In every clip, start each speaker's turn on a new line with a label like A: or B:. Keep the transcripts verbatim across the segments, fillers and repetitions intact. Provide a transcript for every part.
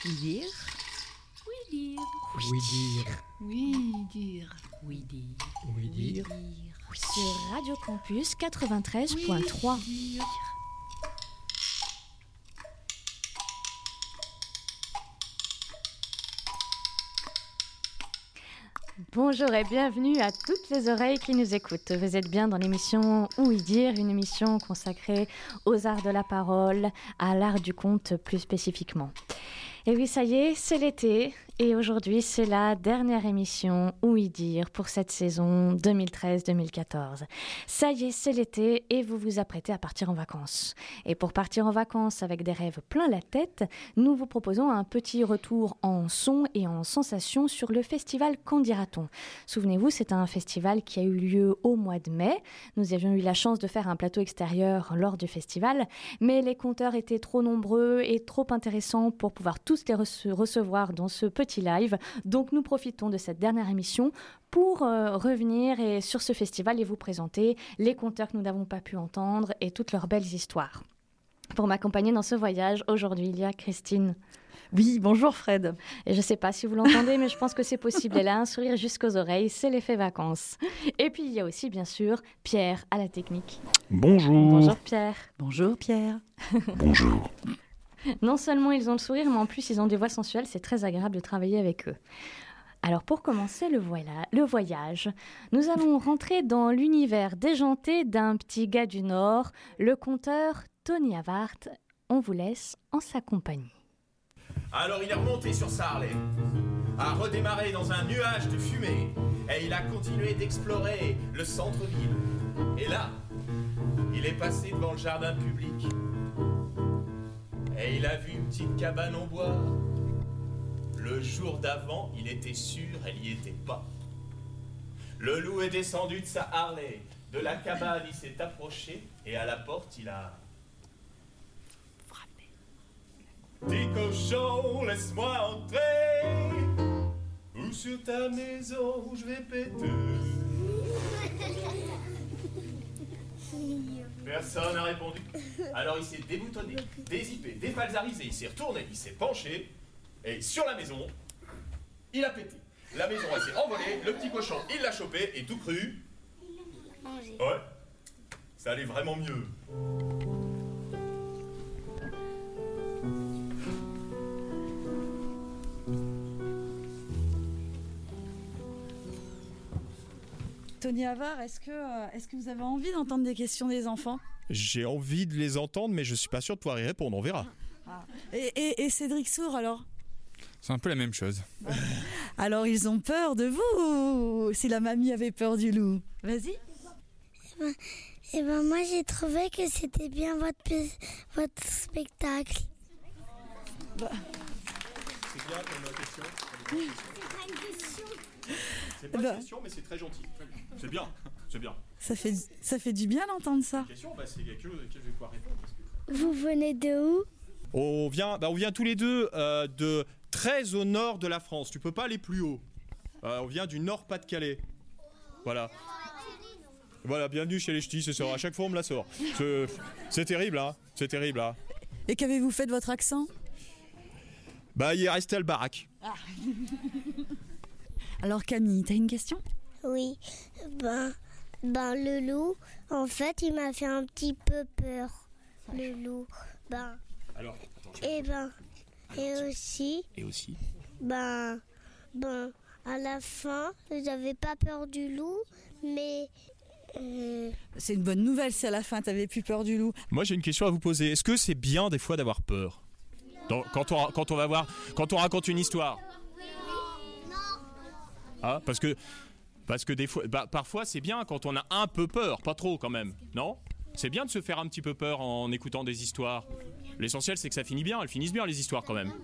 A: dire. Oui dire.
B: Oui dire.
A: Oui dire.
B: Oui dire. Oui dire.
C: Sur Radio Campus quatre-vingt-treize point trois.
A: Oui dire.
C: Bonjour et bienvenue à toutes les oreilles qui nous écoutent. Vous êtes bien dans l'émission Oui dire, une émission consacrée aux arts de la parole, à l'art du conte plus spécifiquement. Et oui, ça y est, c'est l'été et aujourd'hui c'est la dernière émission Oui dire pour cette saison deux mille treize deux mille quatorze. Ça y est, c'est l'été et vous vous apprêtez à partir en vacances. Et pour partir en vacances avec des rêves plein la tête, nous vous proposons un petit retour en son et en sensation sur le festival Qu'en dira-t-on ? Souvenez-vous, c'est un festival qui a eu lieu au mois de mai. Nous avions eu la chance de faire un plateau extérieur lors du festival, mais les conteurs étaient trop nombreux et trop intéressants pour pouvoir tous les rece- recevoir dans ce petit live. Donc nous profitons de cette dernière émission pour euh, revenir et, sur ce festival et vous présenter les conteurs que nous n'avons pas pu entendre et toutes leurs belles histoires. Pour m'accompagner dans ce voyage, aujourd'hui, il y a Christine.
D: Oui, bonjour Fred.
C: Et je ne sais pas si vous l'entendez, mais je pense que c'est possible. Elle a un sourire jusqu'aux oreilles, c'est l'effet vacances. Et puis il y a aussi, bien sûr, Pierre à la technique.
E: Bonjour.
C: Bonjour Pierre.
D: Bonjour Pierre.
E: Bonjour.
C: Non seulement ils ont le sourire, mais en plus ils ont des voix sensuelles, c'est très agréable de travailler avec eux. Alors pour commencer le, voila, le voyage, nous allons rentrer dans l'univers déjanté d'un petit gars du Nord, le conteur Tony Havart. On vous laisse en sa compagnie.
F: Alors il est remonté sur sa Harley, a redémarré dans un nuage de fumée, et il a continué d'explorer le centre-ville. Et là, il est passé devant le jardin public, et il a vu une petite cabane en bois. Le jour d'avant, il était sûr, elle y était pas. Le loup est descendu de sa Harley, de la cabane, il s'est approché, et à la porte, il a... Petit cochon, laisse-moi entrer, ou sur ta maison je vais péter. Personne n'a répondu. Alors il s'est déboutonné, dézippé, défalzarisé, il s'est retourné, il s'est penché, et sur la maison, il a pété. La maison elle s'est envolée, le petit cochon il l'a chopé, et tout cru. Ouais, ça allait vraiment mieux.
D: Tony Havart, est-ce que, euh, est-ce que vous avez envie d'entendre des questions des enfants ?
F: J'ai envie de les entendre, mais je suis pas sûr de pouvoir y répondre, on verra.
D: Ah. Et, et, et Cédric Sourd alors ?
E: C'est un peu la même chose.
D: Alors ils ont peur de vous, si la mamie avait peur du loup. Vas-y.
G: Eh ben, eh ben moi j'ai trouvé que c'était bien votre, votre spectacle.
D: Bah.
F: C'est bien comme question.
G: C'est pas une question.
F: C'est pas
D: bah.
F: une question, mais c'est très gentil. C'est bien, c'est bien.
D: Ça fait, ça fait du bien d'entendre ça.
F: La question, bah, c'est quelque chose auquel je vais pouvoir répondre. Parce que...
G: Vous venez de où ?
F: On vient, bah, on vient tous les deux euh, de très au nord de la France. Tu peux pas aller plus haut. Euh, on vient du Nord-Pas-de-Calais. Voilà. Voilà, bienvenue chez les ch'tis, c'est ça. À chaque fois, on me la sort. C'est, c'est terrible, hein. C'est terrible, hein.
D: Et qu'avez-vous fait de votre accent ?
F: Bah, il est resté à le baraque.
D: Ah. Alors Camille, t'as une question ?
G: Oui. Ben, ben le loup, en fait, il m'a fait un petit peu peur. Le loup. Ben.
F: Alors, attends, je...
G: Et ben. Et aussi.
F: Et aussi.
G: Ben. Ben. À la fin, j'avais pas peur du loup, mais. Euh...
D: C'est une bonne nouvelle si à la fin t'avais plus peur du loup.
F: Moi, j'ai une question à vous poser. Est-ce que c'est bien des fois d'avoir peur ? Dans, quand, on, quand on va voir, quand on raconte une histoire. Ah, parce que, parce que des fois, bah, parfois c'est bien quand on a un peu peur, pas trop quand même, non ? C'est bien de se faire un petit peu peur en écoutant des histoires. L'essentiel c'est que ça finit bien, elles finissent bien les histoires quand même.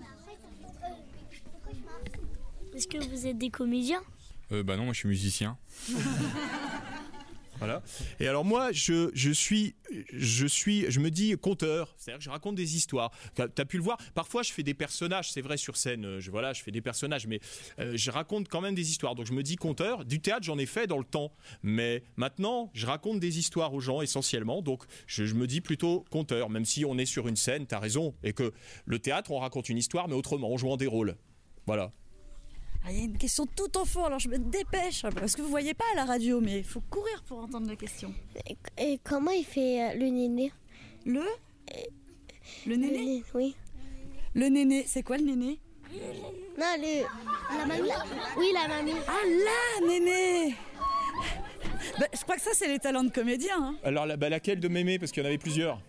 G: Est-ce que vous êtes des comédiens ?
E: Euh, bah non, moi je suis musicien.
F: Ah, Voilà. Et alors moi, je, je suis, je suis, je me dis conteur. C'est-à-dire que je raconte des histoires. Tu as pu le voir. Parfois, je fais des personnages. C'est vrai sur scène. Je, voilà, je fais des personnages, mais euh, je raconte quand même des histoires. Donc je me dis conteur. Du théâtre, j'en ai fait dans le temps, mais maintenant, je raconte des histoires aux gens essentiellement. Donc je, je me dis plutôt conteur, même si on est sur une scène. T'as raison. Et que le théâtre, on raconte une histoire, mais autrement, en jouant des rôles. Voilà.
D: Ah, il y a une question tout au fond, alors je me dépêche, parce que vous voyez pas à la radio, mais il faut courir pour entendre la question.
G: Et, et comment il fait euh, le néné?
D: Le Le néné
G: Le né- Oui.
D: Le néné, c'est quoi le néné?
G: Non, le... La mamie. Oui, la mamie.
D: Ah, la néné. Bah, je crois que ça, c'est les talents de comédien. Hein.
F: Alors la, bah, laquelle de mémé? Parce qu'il y en avait plusieurs.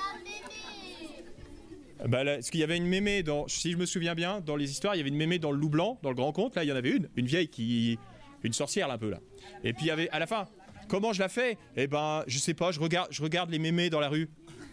F: Bah, là, parce qu'il y avait une mémé dans, si je me souviens bien, dans les histoires, il y avait une mémé dans le loup blanc, dans le grand conte. Là, il y en avait une, une vieille qui, une sorcière là, un peu là. Et puis il y avait à la fin. Comment je la fais? Eh ben, je sais pas. Je regarde, je regarde les mémés dans la rue.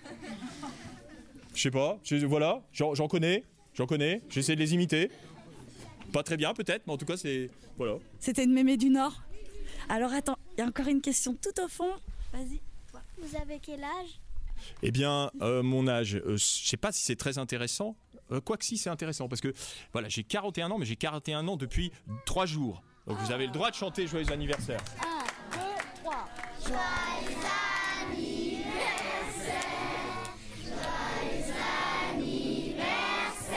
F: Je sais pas. Je, voilà, j'en, j'en connais, j'en connais. J'essaie de les imiter. Pas très bien peut-être, mais en tout cas c'est voilà.
D: C'était une mémé du Nord. Alors attends, il y a encore une question tout au fond. Vas-y.
G: Vous avez quel âge?
F: Eh bien, euh, mon âge, euh, je sais pas si c'est très intéressant. Euh, Quoique si, c'est intéressant parce que voilà, j'ai quarante et un ans, mais j'ai quarante et un ans depuis trois jours. Donc vous avez le droit de chanter Joyeux anniversaire.
G: un, deux, trois. Joyeux anniversaire. Joyeux anniversaire.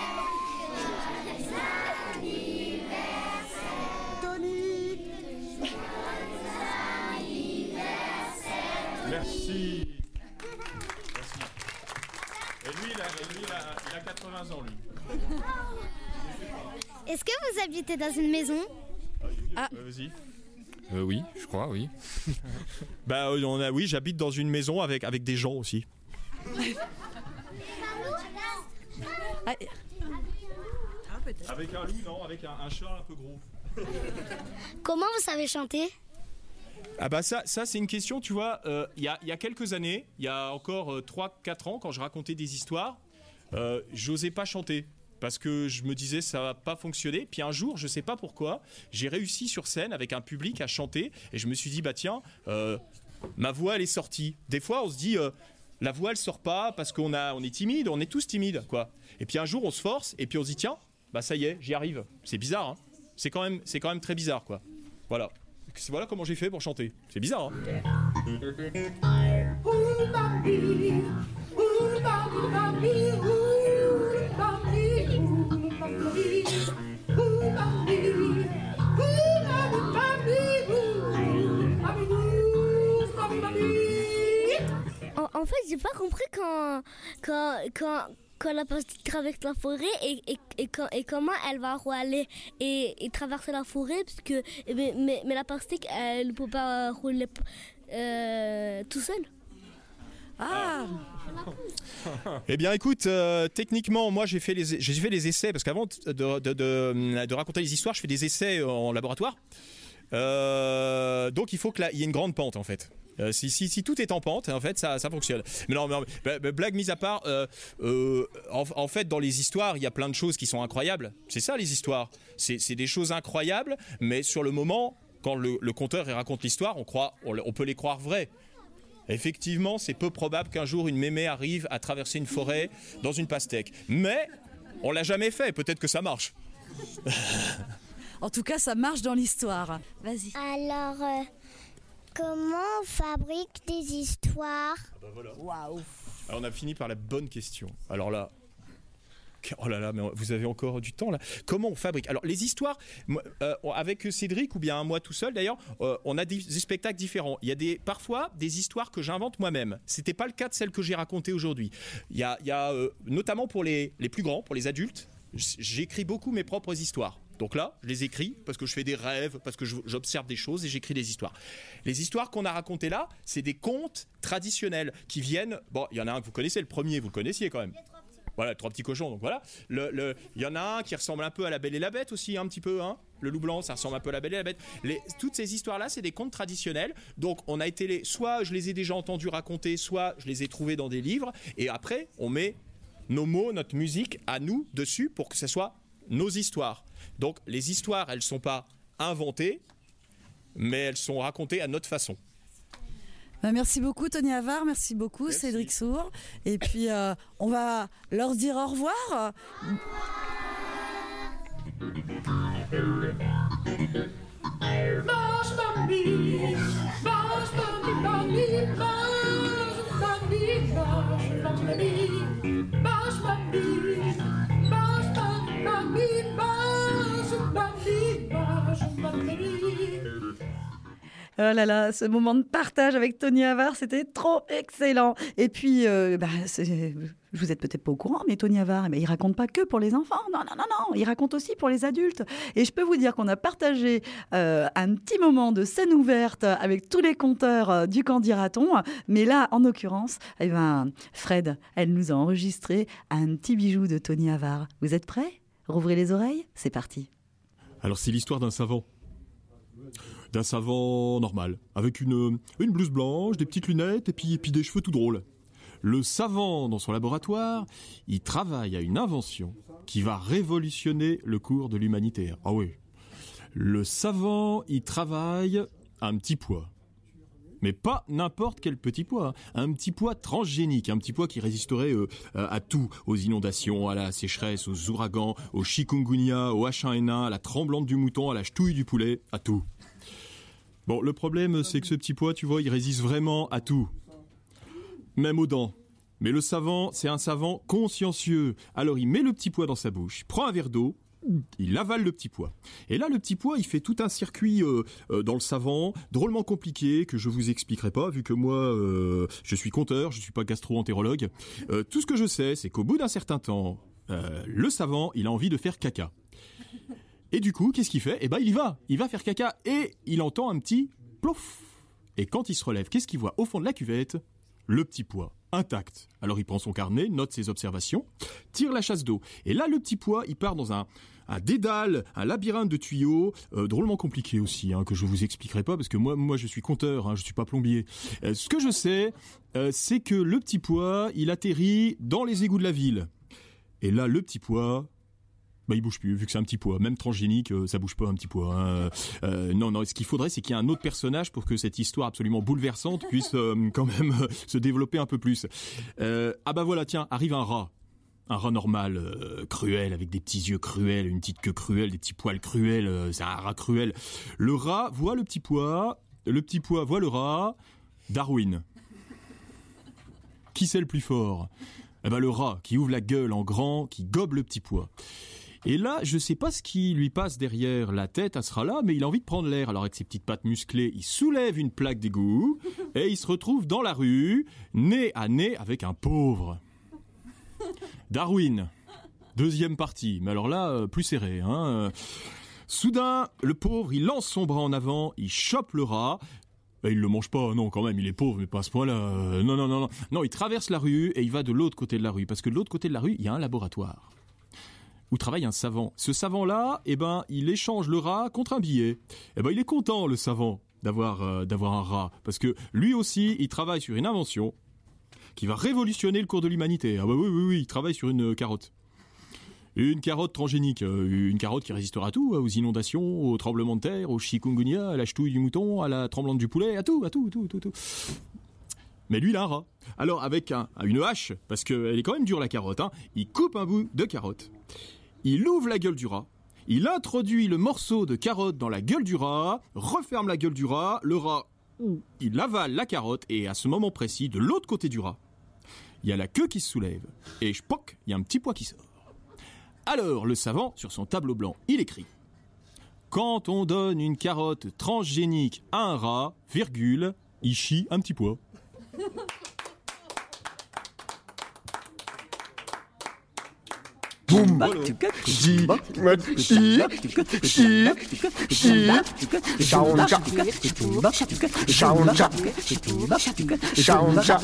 G: Joyeux anniversaire.
D: Tony.
G: Joyeux anniversaire.
F: Merci. Et lui, il a, et lui, il a, il a quatre-vingts ans, lui.
G: Est-ce que vous habitez dans une maison?
F: Ah, euh, vas-y.
E: Euh, oui, je crois, oui.
F: Bah, euh, on a, oui, j'habite dans une maison avec, avec des gens aussi.
D: Ah,
F: Avec un loup, non, avec un, un chat un peu gros.
G: Comment vous savez chanter?
F: Ah bah ça, ça c'est une question, tu vois, il euh, y, a, y a quelques années, il y a encore euh, trois quatre ans, quand je racontais des histoires, euh, j'osais pas chanter. Parce que je me disais ça va pas fonctionner. Puis un jour, je sais pas pourquoi, j'ai réussi sur scène avec un public à chanter. Et je me suis dit, bah tiens, euh, ma voix elle est sortie. Des fois on se dit, euh, la voix elle sort pas parce qu'on a, on est timide, on est tous timides quoi. Et puis un jour on se force et puis on se dit, tiens, bah ça y est, j'y arrive. C'est bizarre, hein. C'est quand même, c'est quand même très bizarre quoi. Voilà. Voilà comment j'ai fait pour chanter. C'est bizarre, hein.
G: En, en fait, j'ai pas compris quand, quand, quand, quand la pastèque traverse la forêt et, et, et, quand, et comment elle va rouler et, et traverser la forêt, parce que, mais, mais, mais la pastèque, elle ne peut pas rouler euh, tout seul.
D: ah.
F: Eh bien, écoute, euh, techniquement, moi, j'ai fait les, j'ai fait les essais parce qu'avant de, de, de, de raconter les histoires, je fais des essais en laboratoire. Euh, donc, il faut qu'il y ait une grande pente, en fait. Euh, si, si, si tout est en pente, en fait, ça, ça fonctionne. Mais non, mais, mais, mais blague mise à part, euh, euh, en, en fait, dans les histoires, il y a plein de choses qui sont incroyables. C'est ça, les histoires. C'est, c'est des choses incroyables, mais sur le moment, quand le, le conteur raconte l'histoire, on croit, on, on peut les croire vraies. Effectivement, c'est peu probable qu'un jour une mémé arrive à traverser une forêt dans une pastèque. Mais on l'a jamais fait. Peut-être que ça marche.
D: En tout cas, ça marche dans l'histoire. Vas-y.
G: Alors, euh, comment on fabrique des histoires?
F: Ah bah voilà.
D: Waouh.
F: Alors on a fini par la bonne question. Alors là, oh là là, mais vous avez encore du temps là. Comment on fabrique? Alors les histoires, euh, avec Cédric ou bien moi tout seul d'ailleurs, euh, on a des, des spectacles différents. Il y a des, parfois des histoires que j'invente moi-même. C'était pas le cas de celles que j'ai racontées aujourd'hui. Il y a, il y a euh, notamment pour les, les plus grands, pour les adultes, j'écris beaucoup mes propres histoires. Donc là, je les écris parce que je fais des rêves, parce que j'observe des choses et j'écris des histoires. Les histoires qu'on a racontées là, c'est des contes traditionnels qui viennent... Bon, il y en a un que vous connaissez, le premier, vous le connaissiez quand même. Voilà, trois petits cochons, donc voilà. Le, le, il y en a un qui ressemble un peu à La Belle et la Bête aussi, un petit peu. Hein. Le loup blanc, ça ressemble un peu à La Belle et la Bête. Les, toutes ces histoires-là, c'est des contes traditionnels. Donc, on a été les, soit je les ai déjà entendus raconter, soit je les ai trouvés dans des livres. Et après, on met nos mots, notre musique à nous dessus pour que ce soit nos histoires. Donc, les histoires, elles ne sont pas inventées, mais elles sont racontées à notre façon.
D: Bah, merci beaucoup Tony Havard, merci beaucoup merci. Cédric Sourd. Et puis euh, on va leur dire au revoir.
H: Mange mamie, mange mamie, mamie, mange mamie, mange mamie, mange mamie, mange mamie, mange mamie, mange mamie.
D: Oh là là, ce moment de partage avec Tony Havard, c'était trop excellent. Et puis, euh, bah, c'est, vous êtes peut-être pas au courant, mais Tony Havard, mais il raconte pas que pour les enfants. Non, non, non, non, il raconte aussi pour les adultes. Et je peux vous dire qu'on a partagé euh, un petit moment de scène ouverte avec tous les conteurs euh, du Candy-Raton. Mais là, en l'occurrence, eh ben, Fred, elle nous a enregistré un petit bijou de Tony Havard. Vous êtes prêts ? Rouvrez les oreilles, c'est parti.
E: Alors, c'est l'histoire d'un savant. D'un savant normal, avec une, une blouse blanche, des petites lunettes et puis, et puis des cheveux tout drôles. Le savant, dans son laboratoire, il travaille à une invention qui va révolutionner le cours de l'humanité. Ah oui. Le savant, il travaille à un petit pois. Mais pas n'importe quel petit pois, un petit pois transgénique, un petit pois qui résisterait euh, à tout, aux inondations, à la sécheresse, aux ouragans, au chikungunya, au H un N un, à la tremblante du mouton, à la ch'touille du poulet, à tout. Bon, le problème, c'est que ce petit pois, tu vois, il résiste vraiment à tout. Même aux dents. Mais le savant, c'est un savant consciencieux. Alors, il met le petit pois dans sa bouche, prend un verre d'eau, il avale le petit pois. Et là, le petit pois, il fait tout un circuit euh, euh, dans le savant, drôlement compliqué, que je vous expliquerai pas, vu que moi, euh, je suis conteur, je suis pas gastro-entérologue. Euh, tout ce que je sais, c'est qu'au bout d'un certain temps, euh, le savant, il a envie de faire caca. Et du coup, qu'est-ce qu'il fait ? Eh ben, il y va. Il va faire caca et il entend un petit plouf. Et quand il se relève, qu'est-ce qu'il voit ? Au fond de la cuvette, le petit pois, intact. Alors, il prend son carnet, note ses observations, tire la chasse d'eau. Et là, le petit pois, il part dans un, un dédale, un labyrinthe de tuyaux, euh, drôlement compliqué aussi, hein, que je vous expliquerai pas, parce que moi, moi je suis conteur, hein, je suis pas plombier. Euh, ce que je sais, euh, c'est que le petit pois, il atterrit dans les égouts de la ville. Et là, le petit pois... Bah, il bouge plus, vu que c'est un petit pois. Même transgénique, euh, ça bouge pas un petit pois. Hein. Euh, non, non, ce qu'il faudrait, c'est qu'il y ait un autre personnage pour que cette histoire absolument bouleversante puisse euh, quand même euh, se développer un peu plus. Euh, ah bah voilà, tiens, arrive un rat. Un rat normal, euh, cruel, avec des petits yeux cruels, une petite queue cruelle, des petits poils cruels. Euh, c'est un rat cruel. Le rat voit le petit pois, le petit pois voit le rat. Darwin. Qui c'est le plus fort ? Eh ben le rat, qui ouvre la gueule en grand, qui gobe le petit pois. Et là, je sais pas ce qui lui passe derrière la tête à ce rat-là, mais il a envie de prendre l'air. Alors avec ses petites pattes musclées, il soulève une plaque d'égout et il se retrouve dans la rue, nez à nez avec un pauvre. Darwin, deuxième partie, mais alors là, plus serré. Hein. Soudain, le pauvre, il lance son bras en avant, il chope le rat. Et il le mange pas, non, quand même, il est pauvre, mais pas à ce point-là. Euh, non, non, non, non. Non, il traverse la rue et il va de l'autre côté de la rue, parce que de l'autre côté de la rue, il y a un laboratoire où travaille un savant. Ce savant-là, eh ben, il échange le rat contre un billet. Eh ben, il est content, le savant, d'avoir, euh, d'avoir un rat. Parce que lui aussi, il travaille sur une invention qui va révolutionner le cours de l'humanité. Ah bah oui, oui, oui, il travaille sur une carotte. Une carotte transgénique. Euh, une carotte qui résistera à tout, aux inondations, aux tremblements de terre, au chikungunya, à la ch'touille du mouton, à la tremblante du poulet, à tout, à tout, tout, tout, tout. Mais lui, il a un rat. Alors, avec un, une hache, parce qu'elle est quand même dure, la carotte, hein, il coupe un bout de carotte. Il ouvre la gueule du rat, il introduit le morceau de carotte dans la gueule du rat, referme la gueule du rat, le rat, il avale la carotte, et à ce moment précis, de l'autre côté du rat, il y a la queue qui se soulève, et poc, il y a un petit pois qui sort. Alors, le savant, sur son tableau blanc, il écrit « Quand on donne une carotte transgénique à un rat, virgule, il chie un petit pois. »
B: Boum, di, di, chi, chi, shaonja, shaonja, shaonja,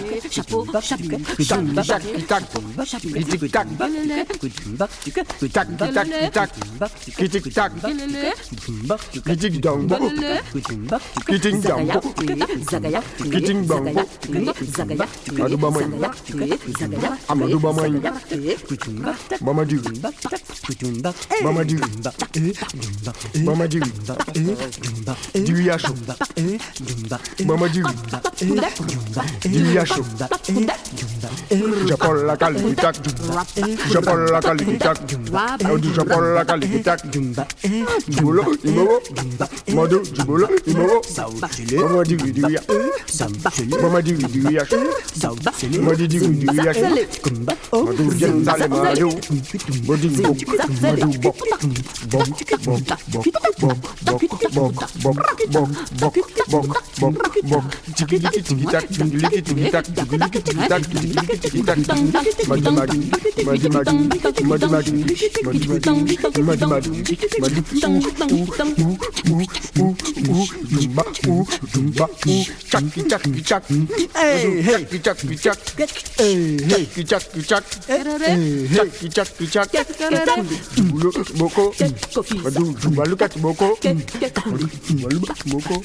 B: tac, tac, tic tac, tac, tac, tac, tic tac, tic dong, tic dong, tic dong, Amadou Bamaye, Amadou Bamaye, Mamadou Maman du Maman du du yacho. Maman du du yacho. Japon la calitac. Japon la calitac. Du Japon la calitac. Jubolo imobo. Mado jubolo imobo. Maman du du ya. Maman du du yacho. Maman du du yacho. Mado jenzale mado. Madu bok. Madu bok. Bok bok bok bok bok bok bok bok bok bok bok bok tiki tiki tiki tak tiki tiki tiki tak tiki tiki tiki tak tiki tiki tiki tak madu madu madu madu madu madu madu madu madu madu u u u u jumba u jumba u chaki chaki chak hey hey chaki chak hey hey chaki chak hey hey chaki chak jumbo boko madu jumba lukat boko madu boko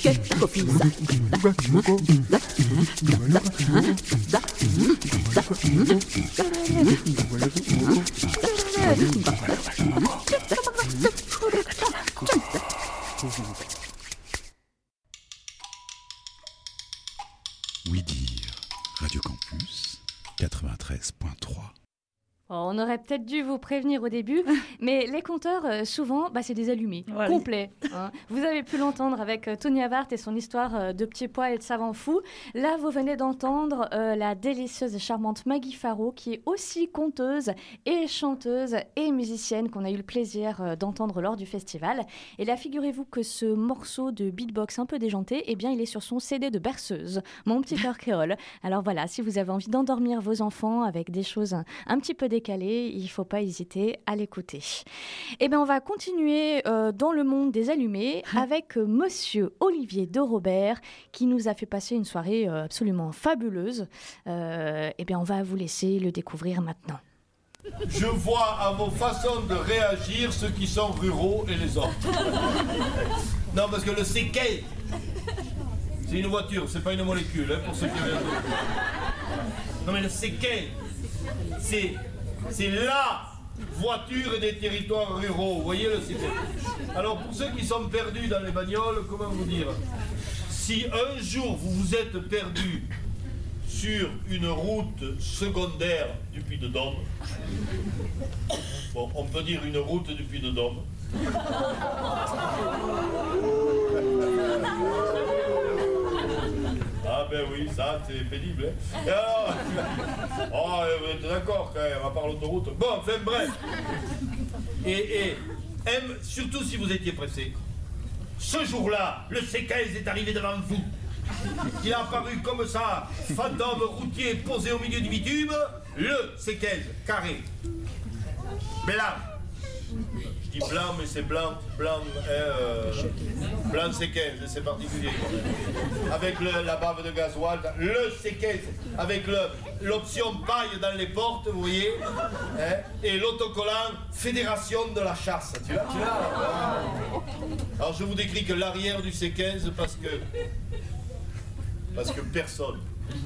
I: Oui dire, Radio Campus quatre-vingt-treize point trois.
C: Oh, on aurait peut-être dû vous prévenir au début, mais les compteurs, euh, souvent, bah, c'est des allumés,
D: voilà.
C: complets. Hein. Vous avez pu l'entendre avec euh, Tony Havart et son histoire euh, de petits pois et de savants fous. Là, vous venez d'entendre euh, la délicieuse et charmante Maggie Faro, qui est aussi conteuse et chanteuse et musicienne qu'on a eu le plaisir euh, d'entendre lors du festival. Et là, figurez-vous que ce morceau de beatbox un peu déjanté, eh bien, il est sur son C D de berceuse, Mon petit cœur créole. Alors voilà, si vous avez envie d'endormir vos enfants avec des choses un, un petit peu décalé, il ne faut pas hésiter à l'écouter. Eh bien, on va continuer euh, dans le monde des allumés avec euh, Monsieur Olivier de Robert qui nous a fait passer une soirée euh, absolument fabuleuse. Euh, eh bien, on va vous laisser le découvrir maintenant.
J: Je vois à vos façons de réagir ceux qui sont ruraux et les autres. Non, parce que le séquel, c'est une voiture, c'est pas une molécule, hein, pour ceux qui viennent. Non, mais le séquel, c'est... C'est la voiture des territoires ruraux, vous voyez le séquel. Alors pour ceux qui sont perdus dans les bagnoles, comment vous dire, si un jour vous vous êtes perdu sur une route secondaire du Puy-de-Dôme, bon, on peut dire une route du Puy-de-Dôme, ah ben oui, ça c'est pénible. Hein. Et alors, oh, vous êtes d'accord quand même, à part l'autoroute. Bon, enfin bref. Et, et M, surtout si vous étiez pressé, ce jour-là, le séquel est arrivé devant vous. Il a apparu comme ça, fantôme routier posé au milieu du bitume, le séquel carré. Mais là, je dis blanc, mais c'est blanc, blanc, euh, blanc séquel, c'est particulier. Avec le, la bave de gasoil, le séquel, avec le, l'option paille dans les portes, vous voyez, hein, et l'autocollant Fédération de la chasse. Tu l'as, tu l'as. Alors je vous décris que l'arrière du séquel, parce que, parce que personne.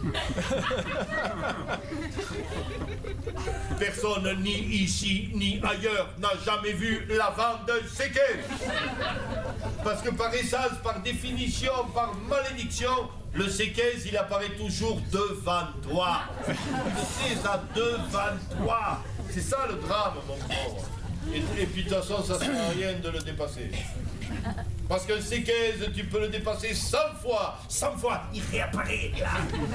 J: Personne, ni ici, ni ailleurs, n'a jamais vu l'avant d'un séquel. Parce que par essence, par définition, par malédiction, le séquel, il apparaît toujours devant toi. C'est ça, devant toi. C'est ça le drame, mon pauvre. Et, et puis de toute façon, ça ne sert à rien de le dépasser. Parce qu'un séquel, tu peux le dépasser cent fois. cent fois, il réapparaît là.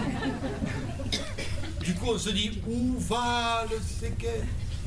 J: Du coup, on se dit, où va le séquel?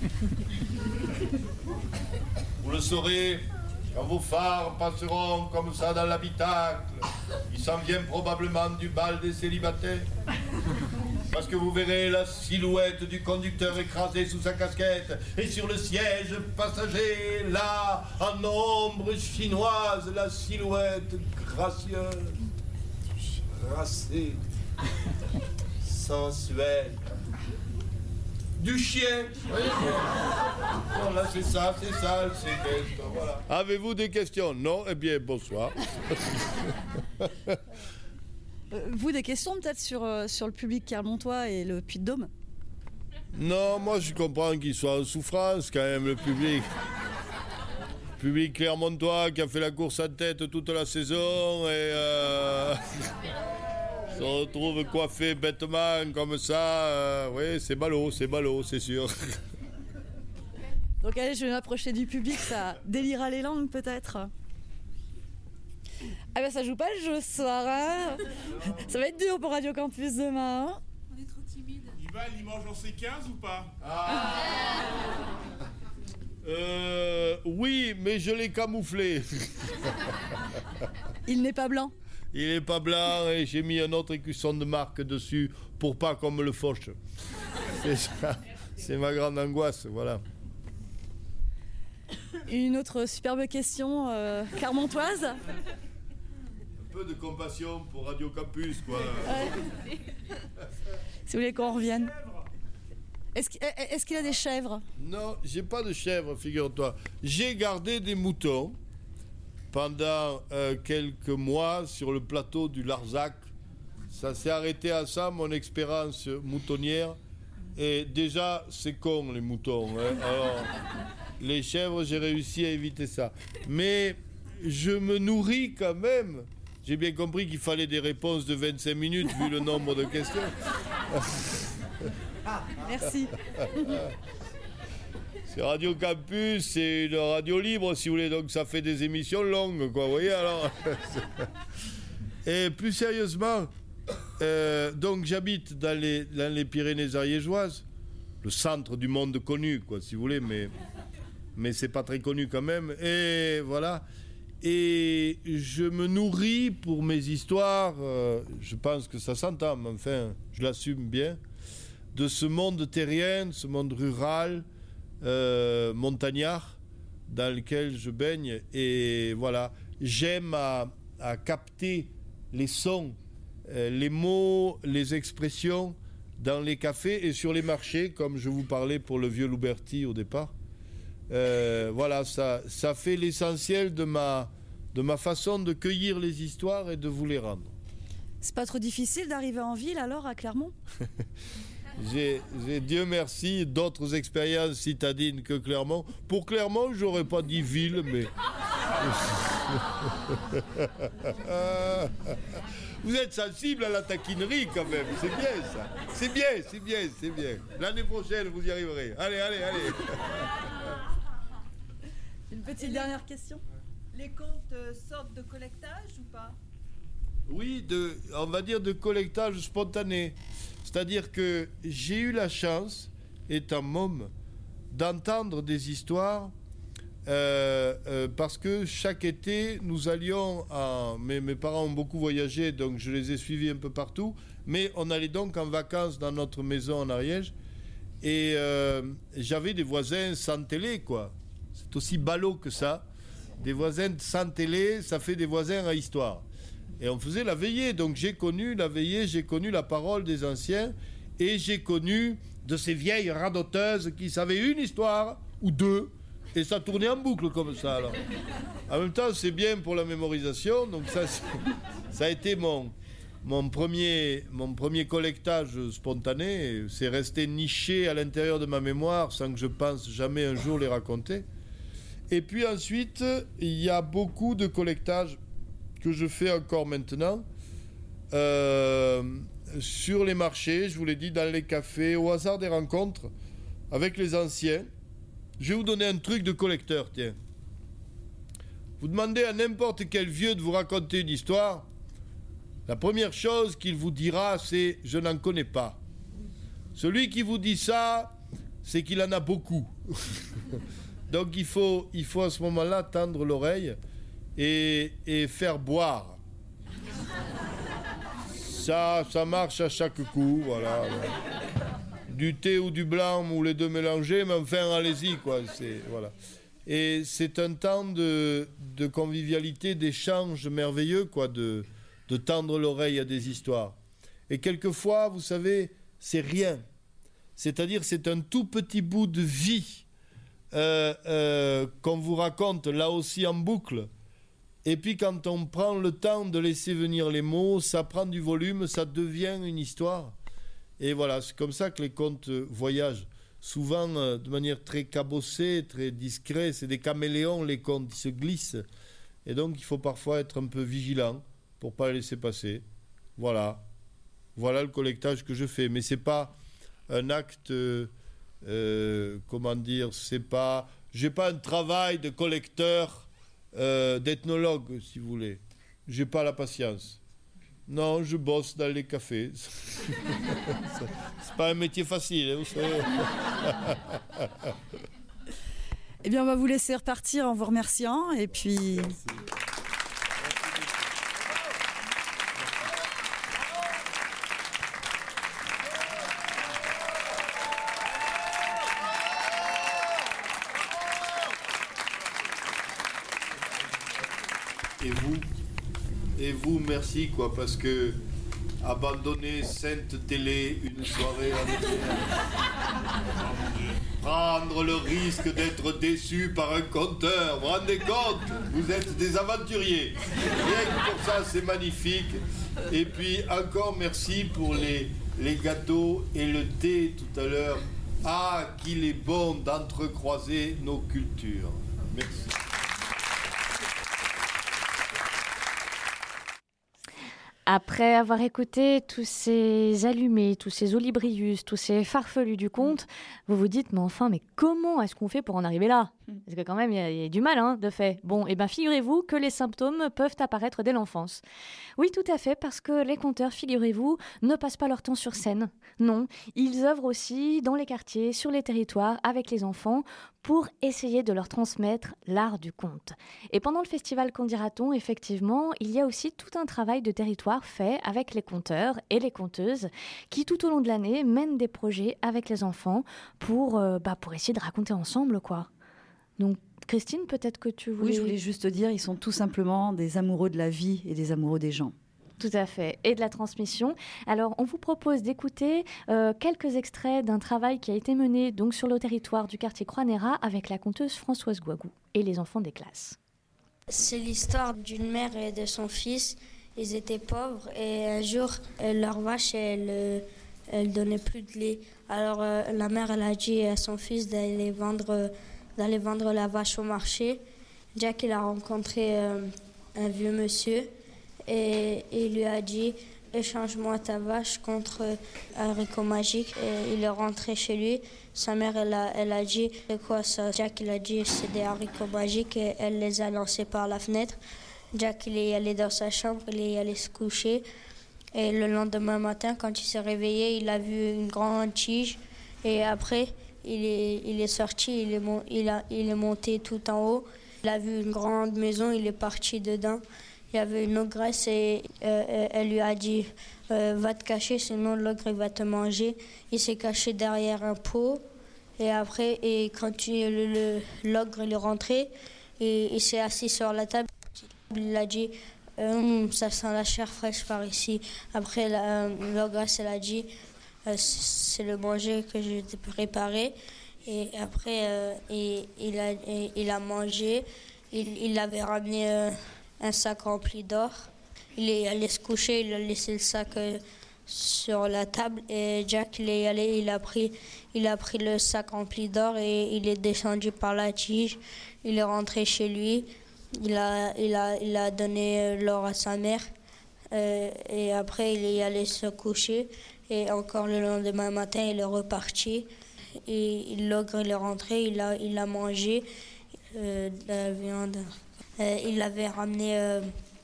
J: Vous le saurez quand vos phares passeront comme ça dans l'habitacle. Il s'en vient probablement du bal des célibataires. Parce que vous verrez la silhouette du conducteur écrasé sous sa casquette. Et sur le siège passager, là, en ombre chinoise, la silhouette gracieuse, racée, sensuelle. Du chien. Bon, là, c'est ça, c'est ça, c'est question. Voilà. Avez-vous des questions? Non? Eh bien, bonsoir.
D: Euh, vous, des questions peut-être sur, euh, sur le public clermontois et le Puy-de-Dôme?
J: Non, moi je comprends qu'il soit en souffrance quand même, le public. Le public clermontois qui a fait la course en tête toute la saison et euh, se retrouve coiffé bêtement comme ça. Euh, oui, c'est ballot, c'est ballot, c'est sûr.
D: Donc allez, je vais m'approcher du public, ça délira les langues peut-être. Ah ben ça joue pas le jeu ce soir, hein. Ça va être dur pour Radio Campus demain, hein.
A: On est trop timide.
K: Yval, il mange en C quinze ou pas?
J: Ah. Euh, oui, mais je l'ai camouflé.
D: Il n'est pas blanc.
J: Il n'est pas blanc et j'ai mis un autre écusson de marque dessus pour pas qu'on me le fauche. C'est ça, c'est ma grande angoisse, voilà.
D: Une autre superbe question euh, clermontoise.
J: Un peu de compassion pour Radio Campus, quoi.
D: Ouais. Si vous voulez qu'on revienne. Est-ce qu'il, est-ce qu'il a des chèvres?
J: Non, j'ai pas de chèvres, figure-toi. J'ai gardé des moutons pendant euh, quelques mois sur le plateau du Larzac. Ça s'est arrêté à ça, mon expérience moutonnière. Et déjà, c'est con, les moutons. Hein. Alors, les chèvres, j'ai réussi à éviter ça. Mais je me nourris quand même. J'ai bien compris qu'il fallait des réponses de vingt-cinq minutes, vu le nombre de questions.
D: Merci.
J: C'est Radio Campus, c'est une radio libre, si vous voulez, donc ça fait des émissions longues, quoi, vous voyez, alors. Et plus sérieusement, euh, donc j'habite dans les, dans les Pyrénées ariégeoises, le centre du monde connu, quoi, si vous voulez, mais, mais c'est pas très connu quand même, et voilà. Et je me nourris pour mes histoires, euh, je pense que ça s'entend, mais enfin, je l'assume bien, de ce monde terrien, ce monde rural, euh, montagnard, dans lequel je baigne. Et voilà, j'aime à, à capter les sons, euh, les mots, les expressions dans les cafés et sur les marchés, comme je vous parlais pour le vieux Louberti au départ. Euh, voilà, ça, ça fait l'essentiel de ma, de ma façon de cueillir les histoires et de vous les rendre.
D: C'est pas trop difficile d'arriver en ville alors à Clermont?
J: J'ai, j'ai, Dieu merci, d'autres expériences citadines que Clermont. Pour Clermont, j'aurais pas dit ville, mais... Vous êtes sensible à la taquinerie quand même, c'est bien ça. C'est bien, c'est bien, c'est bien. L'année prochaine, vous y arriverez. Allez, allez, allez.
D: Une petite dernière question.
L: Les contes euh, sortent de collectage ou pas?
J: Oui, de, on va dire de collectage spontané. C'est-à-dire que j'ai eu la chance, étant môme, d'entendre des histoires euh, euh, parce que chaque été, nous allions à... Mes, mes parents ont beaucoup voyagé, donc je les ai suivis un peu partout, mais on allait donc en vacances dans notre maison en Ariège et euh, j'avais des voisins sans télé, quoi. C'est aussi ballot que ça. Des voisins sans télé, ça fait des voisins à histoire. Et on faisait la veillée, donc j'ai connu la veillée, j'ai connu la parole des anciens, et j'ai connu de ces vieilles radoteuses qui savaient une histoire, ou deux, et ça tournait en boucle comme ça, alors. En même temps, c'est bien pour la mémorisation, donc ça, ça a été mon, mon, premier, mon premier collectage spontané, c'est resté niché à l'intérieur de ma mémoire, sans que je pense jamais un jour les raconter. Et puis ensuite, il y a beaucoup de collectages que je fais encore maintenant euh, sur les marchés, je vous l'ai dit, dans les cafés, au hasard des rencontres avec les anciens. Je vais vous donner un truc de collecteur, tiens. Vous demandez à n'importe quel vieux de vous raconter une histoire, la première chose qu'il vous dira, c'est « je n'en connais pas ». Celui qui vous dit ça, c'est qu'il en a beaucoup. Donc il faut, il faut à ce moment-là tendre l'oreille Et, et faire boire. Ça, ça marche à chaque coup, voilà. Du thé ou du blanc, ou les deux mélangés, mais enfin, allez-y, quoi. C'est, voilà. Et c'est un temps de, de convivialité, d'échange merveilleux, quoi, de, de tendre l'oreille à des histoires. Et quelquefois, vous savez, c'est rien. C'est-à-dire, c'est un tout petit bout de vie euh, euh, qu'on vous raconte, là aussi en boucle. Et puis quand on prend le temps de laisser venir les mots, ça prend du volume, ça devient une histoire. Et voilà, c'est comme ça que les contes voyagent. Souvent euh, de manière très cabossée, très discrète. C'est des caméléons, les contes, ils se glissent. Et donc, il faut parfois être un peu vigilant pour ne pas les laisser passer. Voilà. Voilà le collectage que je fais. Mais ce n'est pas un acte, euh, euh, comment dire, c'est pas... Je n'ai pas un travail de collecteur, euh, d'ethnologue, si vous voulez. Je n'ai pas la patience. Non, je bosse dans les cafés. C'est pas un métier facile, hein, vous savez.
D: Eh bien, on va vous laisser repartir en vous remerciant. Et puis...
J: Merci. Et vous, et vous, merci, quoi, parce que abandonner Sainte Télé une soirée entière, prendre le risque d'être déçu par un conteur, vous vous rendez compte? Vous êtes des aventuriers. Rien que pour ça, c'est magnifique. Et puis, encore merci pour les, les gâteaux et le thé tout à l'heure. Ah, qu'il est bon d'entrecroiser nos cultures. Merci.
C: Après avoir écouté tous ces allumés, tous ces olibrius, tous ces farfelus du conte, vous vous dites, mais enfin, mais comment est-ce qu'on fait pour en arriver là? Parce que quand même, il y, y a du mal, hein, de fait. Bon, et bien figurez-vous que les symptômes peuvent apparaître dès l'enfance. Oui, tout à fait, parce que les conteurs, figurez-vous, ne passent pas leur temps sur scène. Non, ils œuvrent aussi dans les quartiers, sur les territoires, avec les enfants, pour essayer de leur transmettre l'art du conte. Et pendant le festival Qu'en dira-t-on, effectivement, il y a aussi tout un travail de territoire fait avec les conteurs et les conteuses qui, tout au long de l'année, mènent des projets avec les enfants pour, euh, bah, pour essayer de raconter ensemble, quoi. Donc, Christine, peut-être que tu voulais...
D: Oui, je voulais juste dire, ils sont tout simplement des amoureux de la vie et des amoureux des gens.
C: Tout à fait, et de la transmission. Alors, on vous propose d'écouter euh, quelques extraits d'un travail qui a été mené donc, sur le territoire du quartier Croix-Néra avec la conteuse Françoise Gouagou et les enfants des classes.
M: C'est l'histoire d'une mère et de son fils. Ils étaient pauvres et un jour, leur vache, elle, elle donnait plus de lait. Alors, euh, la mère, elle a dit à son fils d'aller vendre, d'aller vendre la vache au marché. Jack, il a rencontré euh, un vieux monsieur. Et il lui a dit « Échange-moi ta vache contre un haricot magique ». Et il est rentré chez lui. Sa mère, elle a, elle a dit « C'est quoi ça ?» Jack, il a dit « C'est des haricots magiques » et elle les a lancés par la fenêtre. Jack, il est allé dans sa chambre, il est allé se coucher. Et le lendemain matin, quand il s'est réveillé, il a vu une grande tige. Et après, il est, il est sorti, il est, mon, il, a, il est monté tout en haut. Il a vu une grande maison, il est parti dedans. Il y avait une ogresse et euh, elle lui a dit euh, « Va te cacher, sinon l'ogre il va te manger ». Il s'est caché derrière un pot. Et après, et quand il, le, le, l'ogre il est rentré, et, il s'est assis sur la table. Il a dit euh, « Ça sent la chair fraîche par ici ». Après, la, l'ogresse elle a dit euh, « C'est le manger que j'ai préparé ». Et après, euh, et, il, a, et, il a mangé. Il, il avait ramené... Euh, un sac rempli d'or. Il est allé se coucher, il a laissé le sac euh, sur la table et Jack il est allé, il a pris, il a pris le sac rempli d'or et il est descendu par la tige. Il est rentré chez lui, il a, il a, il a donné l'or à sa mère euh, et après il est allé se coucher et encore le lendemain matin il est reparti et l'ogre il est rentré, il a, il a mangé euh, de la viande. Euh, il avait ramené euh,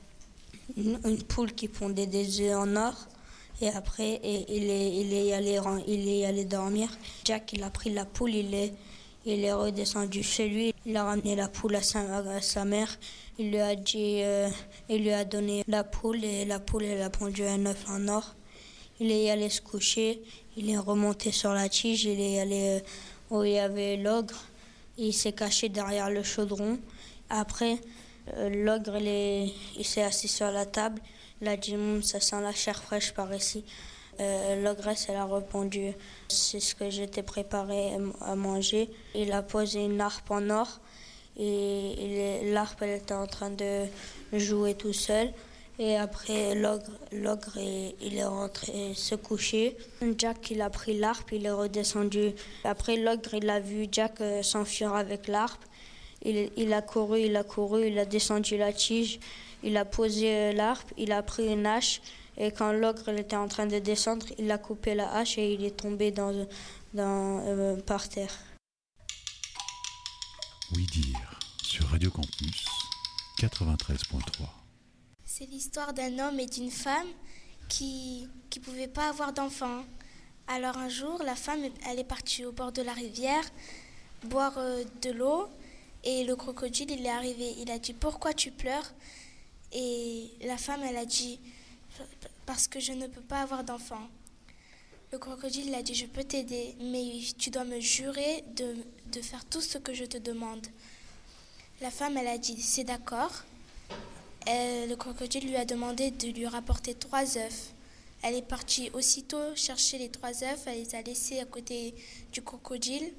M: une, une poule qui pondait des œufs en or. Et après, et, il, est, il, est allé, il est allé dormir. Jack, il a pris la poule, il est, il est redescendu chez lui. Il a ramené la poule à sa, à sa mère. Il lui a dit, euh, il lui a donné la poule et la poule, elle a pondu un œuf en or. Il est allé se coucher. Il est remonté sur la tige. Il est allé euh, où il y avait l'ogre. Il s'est caché derrière le chaudron. Après, Euh, l'ogre, il, est, il s'est assis sur la table. Il a dit mmm, ça sent la chair fraîche par ici. Euh, l'ogresse, elle a répondu c'est ce que j'étais préparé à manger. Il a posé une harpe en or et, et l'harpe, elle était en train de jouer tout seul. Et après, l'ogre, l'ogre est- il est rentré se coucher. Jack, il a pris l'harpe, il est redescendu. Après, l'ogre, il a vu Jack euh, s'enfuir avec l'harpe. Il, il a couru, il a couru, il a descendu la tige. Il a posé euh, l'harpe, il a pris une hache. Et quand l'ogre il était en train de descendre, il a coupé la hache et il est tombé dans, dans, euh, par terre.
I: Oui dire sur Radio Campus quatre-vingt-treize point trois.
N: C'est l'histoire d'un homme et d'une femme qui qui pouvaient pas avoir d'enfants. Alors un jour, la femme elle est partie au bord de la rivière boire euh, de l'eau et le crocodile il est arrivé. Il a dit pourquoi tu pleures? Et la femme elle a dit parce que je ne peux pas avoir d'enfants. Le crocodile il a dit je peux t'aider mais tu dois me jurer de de faire tout ce que je te demande. La femme elle a dit c'est d'accord. Euh, le crocodile lui a demandé de lui rapporter trois œufs. Elle est partie aussitôt chercher les trois œufs, elle les a laissés à côté du crocodile.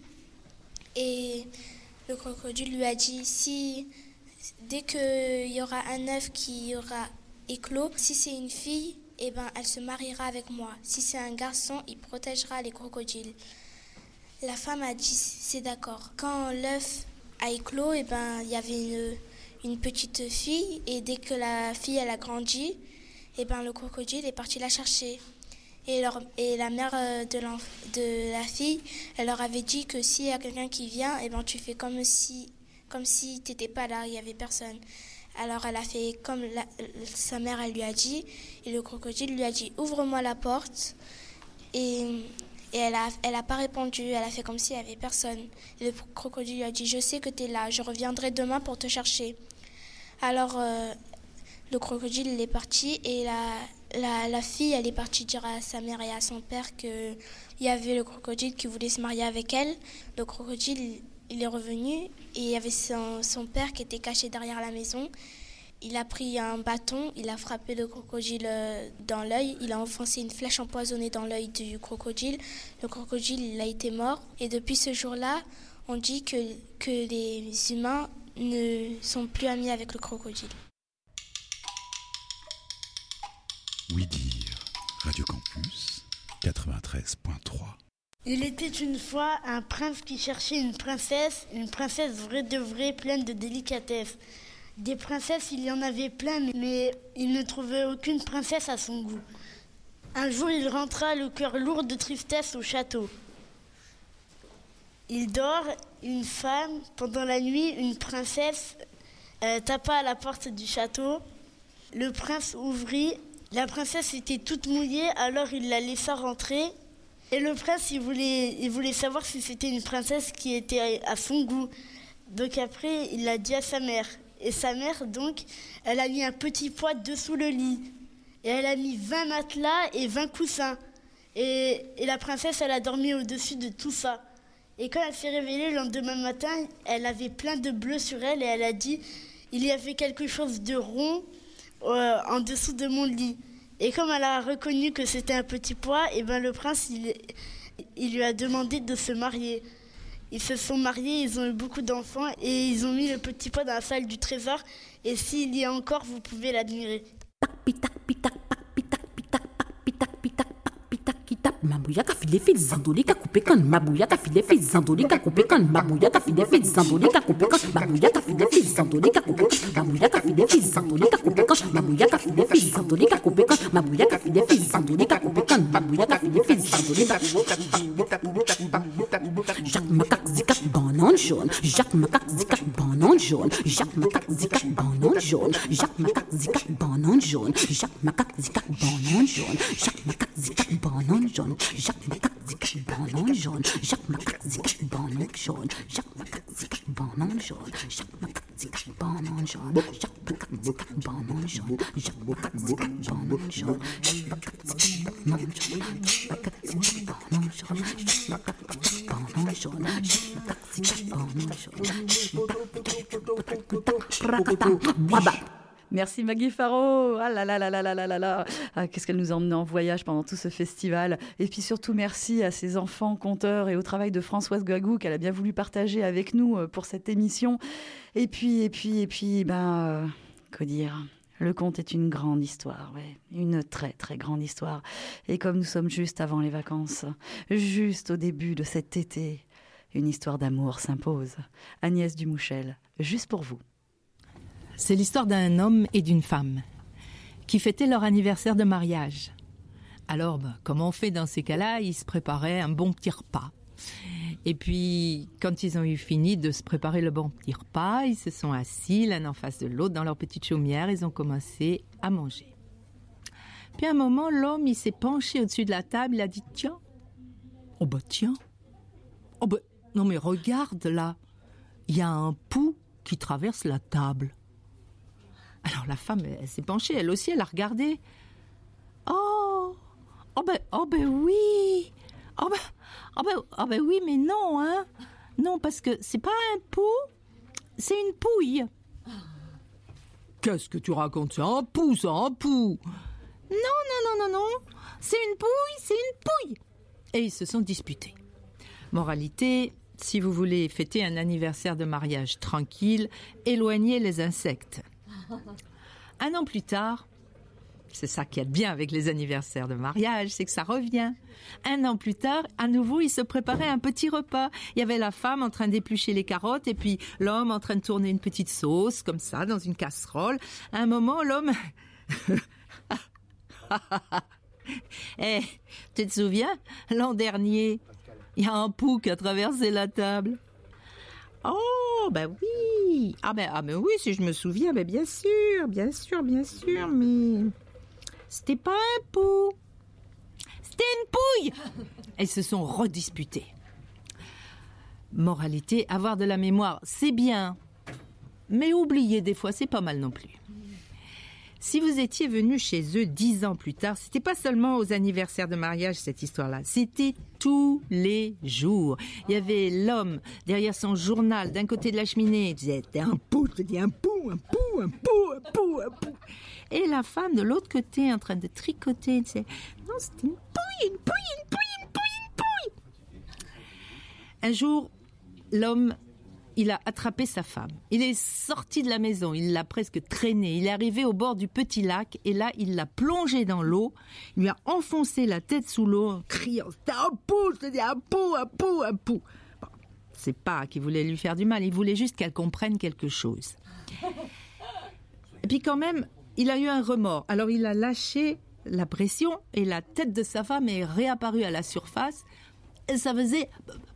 N: Et le crocodile lui a dit, si dès qu'il y aura un œuf qui aura éclos, si c'est une fille, eh ben, elle se mariera avec moi. Si c'est un garçon, il protégera les crocodiles. La femme a dit, c'est d'accord. Quand l'œuf a éclos, eh ben, il y avait une... une petite fille et dès que la fille elle a grandi, et ben le crocodile est parti la chercher. Et, leur, et la mère de, de la fille, elle leur avait dit que s'il y a quelqu'un qui vient, et ben tu fais comme si comme si t'étais pas là, il y avait personne. Alors elle a fait comme la, sa mère elle lui a dit, et le crocodile lui a dit ouvre-moi la porte. Et Et elle a, elle a pas répondu, elle a fait comme s'il n'y avait personne. Et le crocodile lui a dit, je sais que tu es là, je reviendrai demain pour te chercher. Alors, euh, le crocodile il est parti et la, la, la fille, elle est partie dire à sa mère et à son père qu'il y avait le crocodile qui voulait se marier avec elle. Le crocodile, il est revenu et il y avait son, son père qui était caché derrière la maison. Il a pris un bâton, il a frappé le crocodile dans l'œil, il a enfoncé une flèche empoisonnée dans l'œil du crocodile. Le crocodile, il a été mort. Et depuis ce jour-là, on dit que, que les humains ne sont plus amis avec le crocodile.
I: Oui dire, Radio Campus quatre-vingt-treize point trois.
O: Il était une fois un prince qui cherchait une princesse, une princesse vraie de vraie, pleine de délicatesse. Des princesses, il y en avait plein, mais il ne trouvait aucune princesse à son goût. Un jour, il rentra le cœur lourd de tristesse au château. Il dort, une femme, pendant la nuit, une princesse euh, tapa à la porte du château. Le prince ouvrit, la princesse était toute mouillée, alors il la laissa rentrer. Et le prince, il voulait, il voulait savoir si c'était une princesse qui était à son goût. Donc après, il l'a dit à sa mère. Et sa mère, donc, elle a mis un petit poids dessous le lit. Et elle a mis vingt matelas et vingt coussins. Et, et la princesse, elle a dormi au-dessus de tout ça. Et quand elle s'est réveillée le lendemain matin, elle avait plein de bleu sur elle et elle a dit « Il y avait quelque chose de rond euh, en dessous de mon lit. » Et comme elle a reconnu que c'était un petit pois, et ben le prince, il, il lui a demandé de se marier. Ils se sont mariés, ils ont eu beaucoup d'enfants et ils ont mis le petit pois dans la salle du trésor. Et s'il y a encore, vous pouvez l'admirer.
P: Mabouya ka file fait zandoli ka coupe kan mabouya ka file fait zandoli ka coupe kan mabouya ka file fait zandoli ka coupe kan mabouya ka file fait zandoli ka coupe kan mabouya ka file fait zandoli ka coupe kan mabouya ka file fait zandoli ka coupe kan mabouya ka file fait zandoli ka coupe kan mabouya ka file fait zandoli ka Jacques Macaque zicac banane jaune Jacques Macaque zicac banane jaune Jacques Macaque zicac banane jaune Jacques Macaque zicac banane jaune Jacques Macaque zicac banane jaune Jacques Macaque zicac banane jaune Jacques Macaque zicac banane jaune Jacques Macaque zicac banane jaune Jacques Macaque zicac banane jaune Jacques Macaque zicac banane jaune Jacques Macaque zicac banane jaune Jacques Macaque zicac banane jaune Jacques Macaque zicac banane jaune Jacques Macaque zicac banane jaune Jacques Macaque zicac banane jaune Jacques Macaque zicac banane jaune.
D: Merci Maggie Faro. Ah là là là là là là là là. Ah, qu'est-ce qu'elle nous a emmené en voyage pendant tout ce festival. Et puis surtout merci à ses enfants conteurs et au travail de Françoise Guagou qu'elle a bien voulu partager avec nous pour cette émission. Et puis et puis et puis ben euh, que dire. Le conte est une grande histoire, ouais. Une très très grande histoire. Et comme nous sommes juste avant les vacances, juste au début de cet été, une histoire d'amour s'impose. Agnès Dumouchel, juste pour vous.
Q: C'est l'histoire d'un homme et d'une femme qui fêtaient leur anniversaire de mariage. Alors, bah, comment on fait dans ces cas-là? Ils se préparaient un bon petit repas. Et puis, quand ils ont eu fini de se préparer le bon petit repas, ils se sont assis l'un en face de l'autre dans leur petite chaumière. Ils ont commencé à manger. Puis à un moment, l'homme, il s'est penché au-dessus de la table. Il a dit, tiens, oh bah tiens, oh bah, non mais regarde là, il y a un pou qui traverse la table. Alors la femme, elle, elle s'est penchée, elle aussi, elle a regardé. Oh, oh ben, oh ben oui, oh ben, oh ben, oh ben oui, mais non, hein, non, parce que c'est pas un pou, c'est une pouille. Qu'est-ce que tu racontes? C'est un pou, c'est un pou. Non, non, non, non, non, c'est une pouille, c'est une pouille. Et ils se sont disputés. Moralité, si vous voulez fêter un anniversaire de mariage tranquille, éloignez les insectes. Un an plus tard, c'est ça qui est bien avec les anniversaires de mariage, c'est que ça revient. Un an plus tard, à nouveau, ils se préparaient un petit repas. Il y avait la femme en train d'éplucher les carottes et puis l'homme en train de tourner une petite sauce, comme ça, dans une casserole. À un moment, l'homme... Eh, tu te souviens, l'an dernier, il y a un pou qui a traversé la table. Oh, ben oui. Ah ben, ah ben oui, si je me souviens, ben bien sûr, bien sûr, bien sûr, mais c'était pas un pou. C'était une pouille. Elles se sont redisputées. Moralité, avoir de la mémoire, c'est bien. Mais oublier des fois, c'est pas mal non plus. Si vous étiez venu chez eux dix ans plus tard, c'était pas seulement aux anniversaires de mariage cette histoire-là, c'était tous les jours. Il y avait l'homme derrière son journal d'un côté de la cheminée, il disait t'es un pou, je te dis un pou, un pou, un pou, un pou, un pou. Et la femme de l'autre côté en train de tricoter, elle disait non, c'était une pouille, une pouille, une pouille, une pouille, une pouille. Un jour, l'homme, il a attrapé sa femme. Il est sorti de la maison, il l'a presque traînée. Il est arrivé au bord du petit lac et là, il l'a plongée dans l'eau. Il lui a enfoncé la tête sous l'eau en criant « C'est un pou, je te dis un pou, un pou, un pou !» Bon, c'est pas qu'il voulait lui faire du mal, il voulait juste qu'elle comprenne quelque chose. Et puis quand même, il a eu un remords. Alors il a lâché la pression et la tête de sa femme est réapparue à la surface. Et ça faisait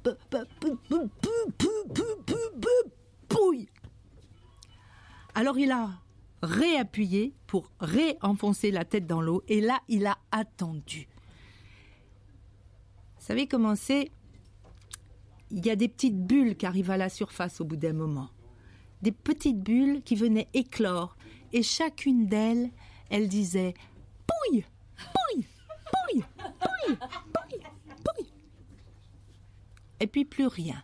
Q: pouille. Alors il a réappuyé pour réenfoncer la tête dans l'eau et là il a attendu. Vous savez comment c'est? Il y a des petites bulles qui arrivent à la surface au bout d'un moment. Des petites bulles qui venaient éclore et chacune d'elles, elle disait pouille, pouille, pouille, pouille, pouille, pouille. Et puis plus rien.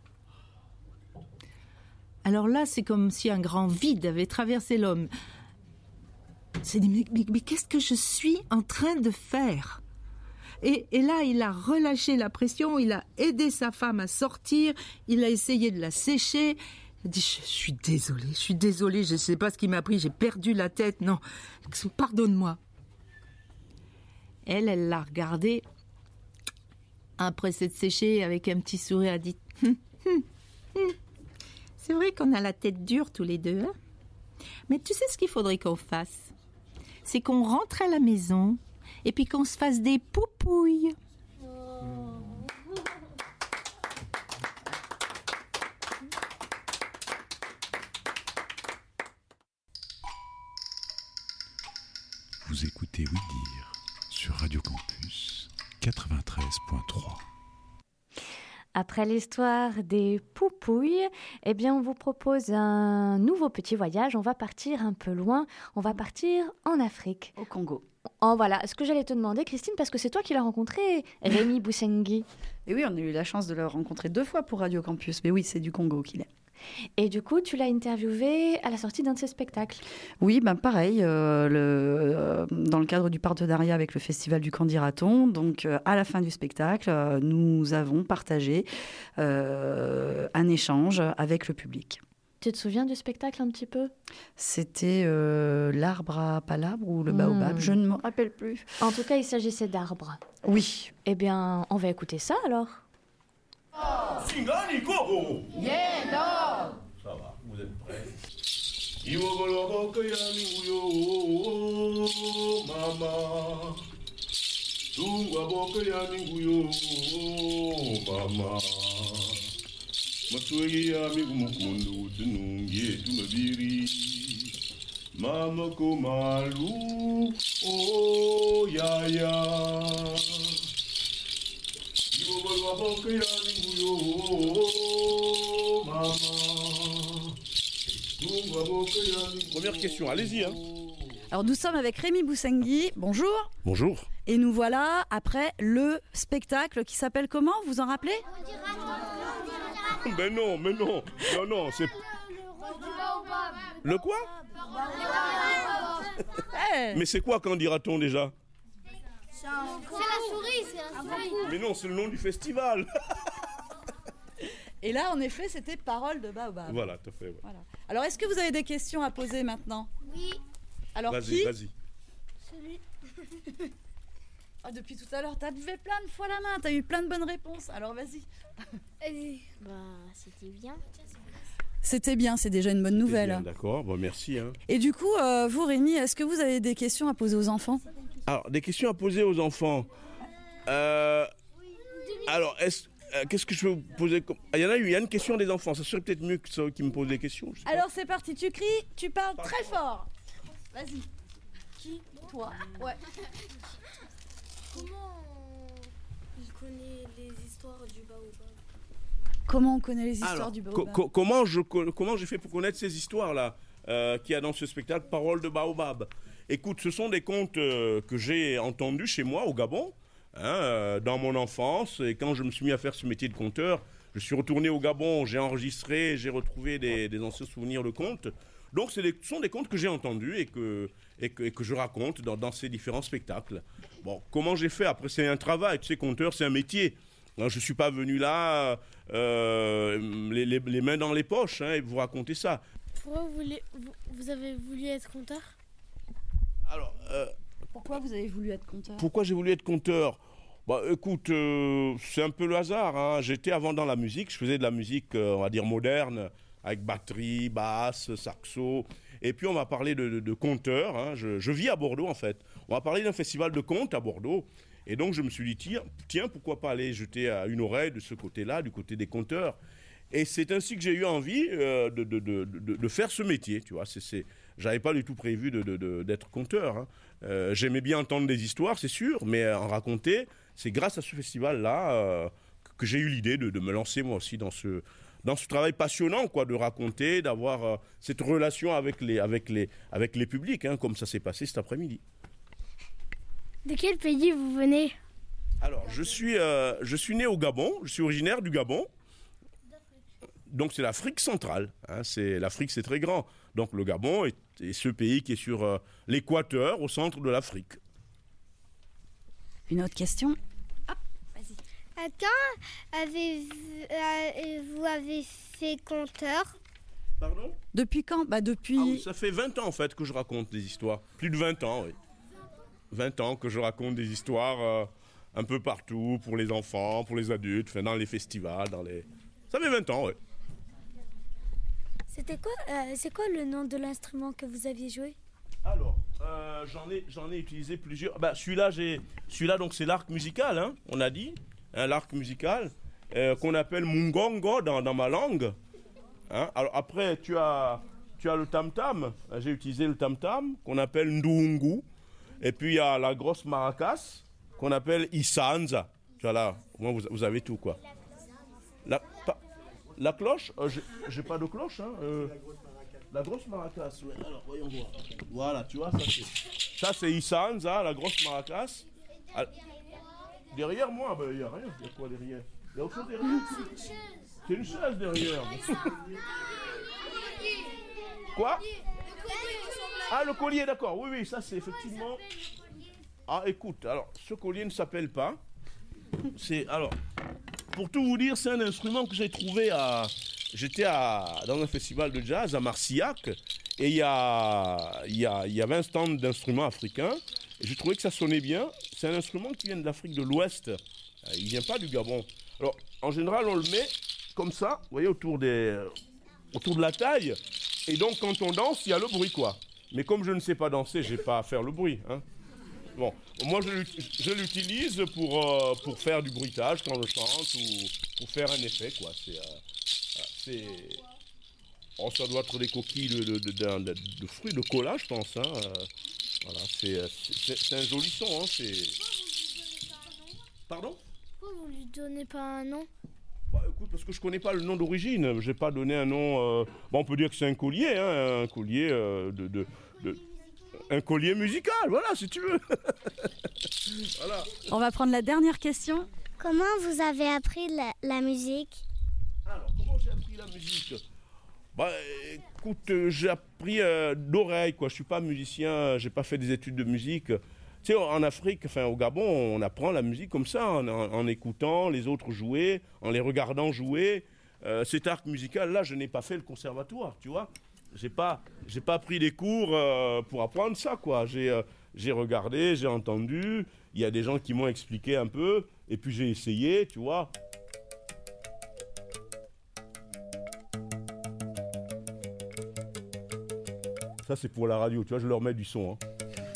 Q: Alors là, c'est comme si un grand vide avait traversé l'homme. C'est dit, mais, mais, mais qu'est-ce que je suis en train de faire? et, et là, il a relâché la pression, il a aidé sa femme à sortir, il a essayé de la sécher. Il a dit, je, je suis désolée, je suis désolée, je ne sais pas ce qui m'a pris, j'ai perdu la tête, non, pardonne-moi. Elle, elle l'a regardé. Après s'être séchée avec un petit sourire, a dit hum, hum, hum. C'est vrai qu'on a la tête dure tous les deux, hein? Mais tu sais ce qu'il faudrait qu'on fasse? C'est qu'on rentre à la maison et puis qu'on se fasse des poupouilles.
I: Vous écoutez Oui Dire sur Radio Campus quatre-vingt-treize point trois.
C: Après l'histoire des poupouilles, eh bien, on vous propose un nouveau petit voyage. On va partir un peu loin. On va partir en Afrique.
D: Au Congo.
C: Oh, voilà, ce que j'allais te demander, Christine, parce que c'est toi qui l'as rencontré, Rémi Boussengi.
D: Et oui, on a eu la chance de le rencontrer deux fois pour Radio Campus. Mais oui, c'est du Congo qu'il est.
C: Et du coup, tu l'as interviewé à la sortie d'un de ses spectacles.
D: Oui, ben pareil, euh, le, euh, dans le cadre du partenariat avec le Festival du Candidaton. Donc, euh, à la fin du spectacle, euh, nous avons partagé euh, un échange avec le public.
C: Tu te souviens du spectacle un petit peu?
D: C'était euh, l'arbre à palabre ou le baobab,
C: Hmm.
D: je ne me rappelle plus.
C: En tout cas, il s'agissait d'arbres.
D: Oui.
C: Eh bien, on va écouter ça alors.
J: Singani Koro.
H: Yeah, no.
J: Ça va, vous êtes prêts? Iwogolobokeyaninguyo, mama. Tungwabokeyaninguyo, mama. Matwegeyamigumukundu tunungie tumabiri. Mama komalu, oh ya ya. Iwogolobokeyaninguyo, mama.
R: Première question, allez-y. Hein.
D: Alors nous sommes avec Rémi Boussengui, bonjour.
R: Bonjour.
D: Et nous voilà après le spectacle qui s'appelle comment, vous en rappelez?
R: Ben non, mais non, non, non, c'est... Le quoi?
D: Hey.
R: Mais c'est quoi, qu'en dira-t-on déjà?
G: C'est la souris, c'est la souris.
R: Mais non, c'est le nom du festival.
D: Et là, en effet, c'était Parole de Baobab.
R: Voilà, tout à fait. Ouais.
D: Voilà. Alors, est-ce que vous avez des questions à poser maintenant?
G: Oui.
D: Alors,
R: vas-y,
D: qui
R: vas-y.
G: Celui.
D: Ah, depuis tout à l'heure, t'as levé plein de fois la main, t'as eu plein de bonnes réponses. Alors, vas-y.
G: Bah, c'était bien.
D: C'était bien, c'est déjà une bonne nouvelle.
R: Bien, d'accord, bon, merci. Hein.
D: Et du coup, euh, vous, Rémi, est-ce que vous avez des questions à poser aux enfants?
R: Alors, des questions à poser aux enfants. Euh, alors, est-ce... Qu'est-ce que je peux vous poser comme... Il y en a eu, il y a une question des enfants. Ça serait peut-être mieux que ceux qui me posent des questions. je sais pas.
D: Alors c'est parti, tu cries, tu parles très fort. Vas-y. Qui? Toi. Ouais.
N: Comment il connaît les histoires du baobab?
D: Comment on connaît les histoires
R: Alors,
D: du
R: co-
D: baobab?
R: co- comment, je, co- comment j'ai fait pour connaître ces histoires-là euh, qu'il y a dans ce spectacle Parole de Baobab? Écoute, ce sont des contes euh, que j'ai entendus chez moi au Gabon. Hein, euh, dans mon enfance, et quand je me suis mis à faire ce métier de conteur, je suis retourné au Gabon, j'ai enregistré, j'ai retrouvé des, des anciens souvenirs de contes. Donc ce sont des contes que j'ai entendus et que, et que, et que je raconte dans, dans ces différents spectacles. Bon, comment j'ai fait? Après, c'est un travail, tu sais, conteur, c'est un métier. Alors, je ne suis pas venu là, euh, les, les, les mains dans les poches, hein, et vous raconter ça.
N: Pourquoi vous, voulez, vous, vous avez voulu être conteur?
R: Alors... Euh,
D: Pourquoi vous avez voulu être conteur?
R: Pourquoi j'ai voulu être conteur? Bah écoute, euh, c'est un peu le hasard. Hein. J'étais avant dans la musique, je faisais de la musique, euh, on va dire moderne, avec batterie, basse, saxo. Et puis on m'a parlé de, de, de conteur. Hein. Je, je vis à Bordeaux en fait. On m'a parlé d'un festival de contes à Bordeaux. Et donc je me suis dit, tiens, tiens pourquoi pas aller jeter une oreille de ce côté-là, du côté des conteurs. Et c'est ainsi que j'ai eu envie euh, de, de, de, de, de faire ce métier, tu vois. C'est, c'est... J'avais pas du tout prévu de, de, de, d'être conteur. Hein. Euh, j'aimais bien entendre des histoires, c'est sûr, mais en raconter, c'est grâce à ce festival-là euh, que j'ai eu l'idée de, de me lancer moi aussi dans ce, dans ce travail passionnant, quoi, de raconter, d'avoir euh, cette relation avec les, avec les, avec les publics, hein, comme ça s'est passé cet après-midi.
N: De quel pays vous venez?
R: Alors, je suis, euh, je suis né au Gabon, je suis originaire du Gabon. Donc c'est l'Afrique centrale, hein, c'est, l'Afrique c'est très grand. Donc le Gabon est, est ce pays qui est sur euh, l'équateur, au centre de l'Afrique.
D: Une autre question?
G: Hop, vas-y. Quand avez-vous vous avez fait conteur?
R: Pardon?
D: Depuis quand? Bah depuis...
R: Ah oui, ça fait vingt ans en fait que je raconte des histoires. Plus de vingt ans, oui. vingt ans que je raconte des histoires euh, un peu partout, pour les enfants, pour les adultes, enfin, dans les festivals, dans les... Ça fait vingt ans, oui.
N: C'était quoi, euh, c'est quoi le nom de l'instrument que vous aviez joué?
R: Alors, euh, j'en ai, j'en ai utilisé plusieurs. Bah, celui-là, j'ai, celui-là, donc c'est l'arc musical, hein, on a dit, hein, l'arc musical euh, qu'on appelle mungongo dans, dans ma langue. Hein. Alors après, tu as, tu as le tam tam. J'ai utilisé le tam tam qu'on appelle ndungu. Et puis il y a la grosse maracas qu'on appelle isanza. Tu vois là, moi vous, vous avez tout quoi. La, pa, la cloche, euh, j'ai, j'ai pas de cloche, hein. Euh, la grosse maracas, ouais. Alors, voyons voir. Voilà, tu vois, ça c'est, ça c'est Isanza, la grosse maracas. Ah, derrière moi, ben il n'y a rien. Il y a quoi derrière? Il y a autre chose derrière? C'est une chaise derrière. Quoi? Ah, le collier, d'accord. Oui, oui, ça c'est effectivement... Ah, écoute, alors, ce collier ne s'appelle pas. C'est, alors, pour tout vous dire, c'est un instrument que j'ai trouvé à... j'étais à, dans un festival de jazz à Marcillac et il y, a, il, y a, il y avait un stand d'instruments africains et j'ai trouvé que ça sonnait bien. C'est un instrument qui vient de l'Afrique de l'Ouest, il ne vient pas du Gabon. Alors, en général, on le met comme ça, vous voyez, autour, des, autour de la taille. Et donc, quand on danse, il y a le bruit, quoi. Mais comme je ne sais pas danser, je n'ai pas à faire le bruit. Hein. Bon, moi, je, je l'utilise pour, euh, pour faire du bruitage quand je chante ou pour faire un effet, quoi. C'est, euh, c'est... Oh, ça doit être des coquilles de, de, de, de, de, de fruits de cola, je pense. Hein. Voilà, c'est, c'est, c'est un joli son. Hein. C'est... Pardon ?
G: Pourquoi vous lui donnez pas un nom ?
R: Bah, écoute, parce que je connais pas le nom d'origine. J'ai pas donné un nom. Euh... Bon, on peut dire que c'est un collier, hein, un collier euh, de, de, de, un collier musical. Voilà, si tu veux. Voilà.
D: On va prendre la dernière question.
G: Comment vous avez appris la, la musique ?
R: Alors, comment j'ai appris la musique ? Bah, écoute, euh, j'ai appris euh, d'oreille, quoi. Je suis pas musicien, j'ai pas fait des études de musique. Tu sais, en Afrique, enfin au Gabon, on apprend la musique comme ça, en, en, en écoutant les autres jouer, en les regardant jouer. Euh, cet art musical-là, je n'ai pas fait le conservatoire, tu vois. J'ai pas, j'ai pas pris des cours euh, pour apprendre ça, quoi. J'ai, euh, j'ai regardé, j'ai entendu. Il y a des gens qui m'ont expliqué un peu, et puis j'ai essayé, tu vois. Ça, c'est pour la radio, tu vois, je leur mets du son. Hein.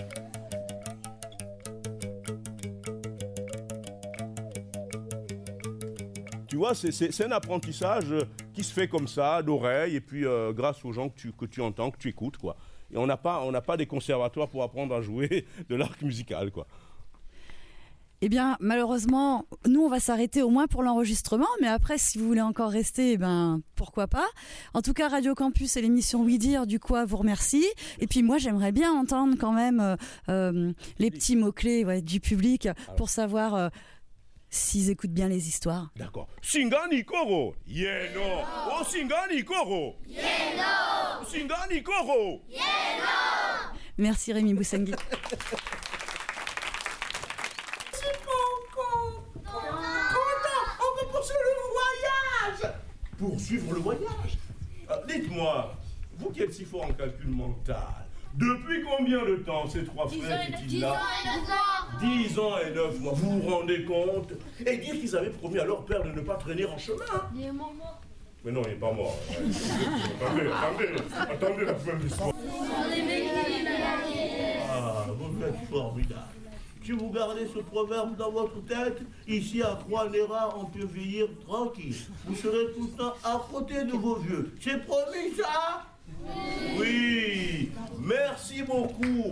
R: Tu vois, c'est, c'est, c'est un apprentissage qui se fait comme ça, d'oreille, et puis euh, grâce aux gens que tu, que tu entends, que tu écoutes, quoi. Et on n'a pas, on n'a pas des conservatoires pour apprendre à jouer de l'art musical, quoi.
D: Eh bien, malheureusement, nous, on va s'arrêter au moins pour l'enregistrement. Mais après, si vous voulez encore rester, eh ben, pourquoi pas. En tout cas, Radio Campus et l'émission Oui Dire, du quoi, vous remercie. Et puis moi, j'aimerais bien entendre quand même euh, euh, les petits mots-clés ouais, du public pour savoir euh, s'ils écoutent bien les histoires.
R: D'accord. Singani Koro, yeno. Oh, Singani Koro.
H: Yeno.
R: Singani Koro.
H: Yeno.
D: Merci Rémi Boussangui.
J: On peut poursuivre le voyage. Poursuivre le voyage ah, dites-moi, vous qui êtes si fort en calcul mental, depuis combien de temps ces trois frères étaient là ? Dix ans et neuf mois. Vous vous rendez compte ? Et dire qu'ils avaient promis à leur père de ne pas traîner en chemin.
G: Il est mort.
J: Mais non, il n'est pas mort. attendez, attendez, attendez la fin de l'histoire. Ah, vous êtes formidable. Si vous gardez ce proverbe dans votre tête, ici à Trois-Néra, on peut vieillir tranquille. Vous serez tout le temps à côté de vos vieux. C'est promis ça ? Oui. Oui. Merci beaucoup.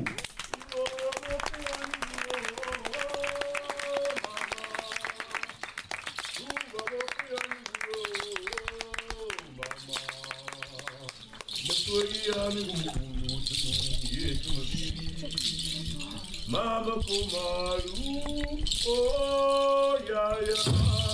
J: Mama Kumaru, oh ya ya.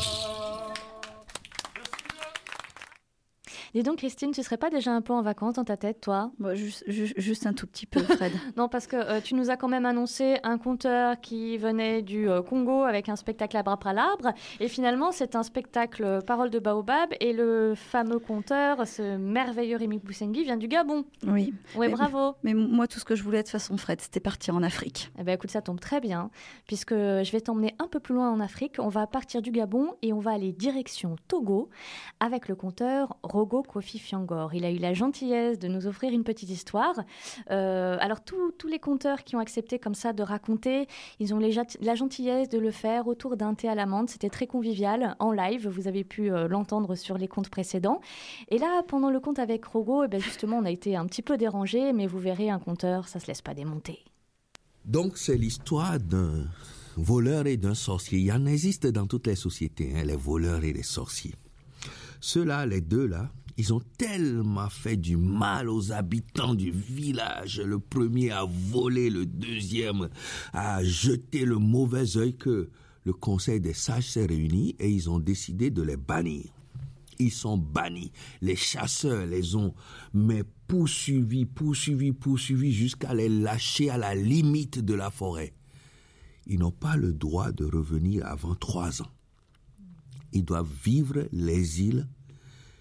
C: Dis donc, Christine, tu serais pas déjà un peu en vacances dans ta tête, toi ?
D: Bah, juste, juste, juste un tout petit peu, Fred.
C: Non, parce que euh, tu nous as quand même annoncé un conteur qui venait du euh, Congo avec un spectacle à bras à l'arbre. Et finalement, c'est un spectacle Parole de Baobab. Et le fameux conteur, ce merveilleux Rémi Boussangui, vient du Gabon.
D: Oui.
C: Ouais,
D: mais,
C: bravo.
D: Mais moi, tout ce que je voulais de façon, Fred, c'était partir en Afrique.
C: Eh ben, écoute, ça tombe très bien, puisque je vais t'emmener un peu plus loin en Afrique. On va partir du Gabon et on va aller direction Togo avec le conteur Rogo Kofi Fiangor. Il a eu la gentillesse de nous offrir une petite histoire. Euh, alors, tous les conteurs qui ont accepté comme ça de raconter, ils ont les, la gentillesse de le faire autour d'un thé à la menthe. C'était très convivial, en live. Vous avez pu euh, l'entendre sur les contes précédents. Et là, pendant le conte avec Rogo, eh ben justement, on a été un petit peu dérangés, mais vous verrez, un conteur, ça ne se laisse pas démonter.
S: Donc, c'est l'histoire d'un voleur et d'un sorcier. Il y en existe dans toutes les sociétés, hein, les voleurs et les sorciers. Ceux-là, les deux-là, ils ont tellement fait du mal aux habitants du village. Le premier a volé, le deuxième a jeté le mauvais œil, que le conseil des sages s'est réuni et ils ont décidé de les bannir. Ils sont bannis. Les chasseurs les ont mais poursuivis, poursuivis, poursuivis jusqu'à les lâcher à la limite de la forêt. Ils n'ont pas le droit de revenir avant trois ans. Ils doivent vivre l'exil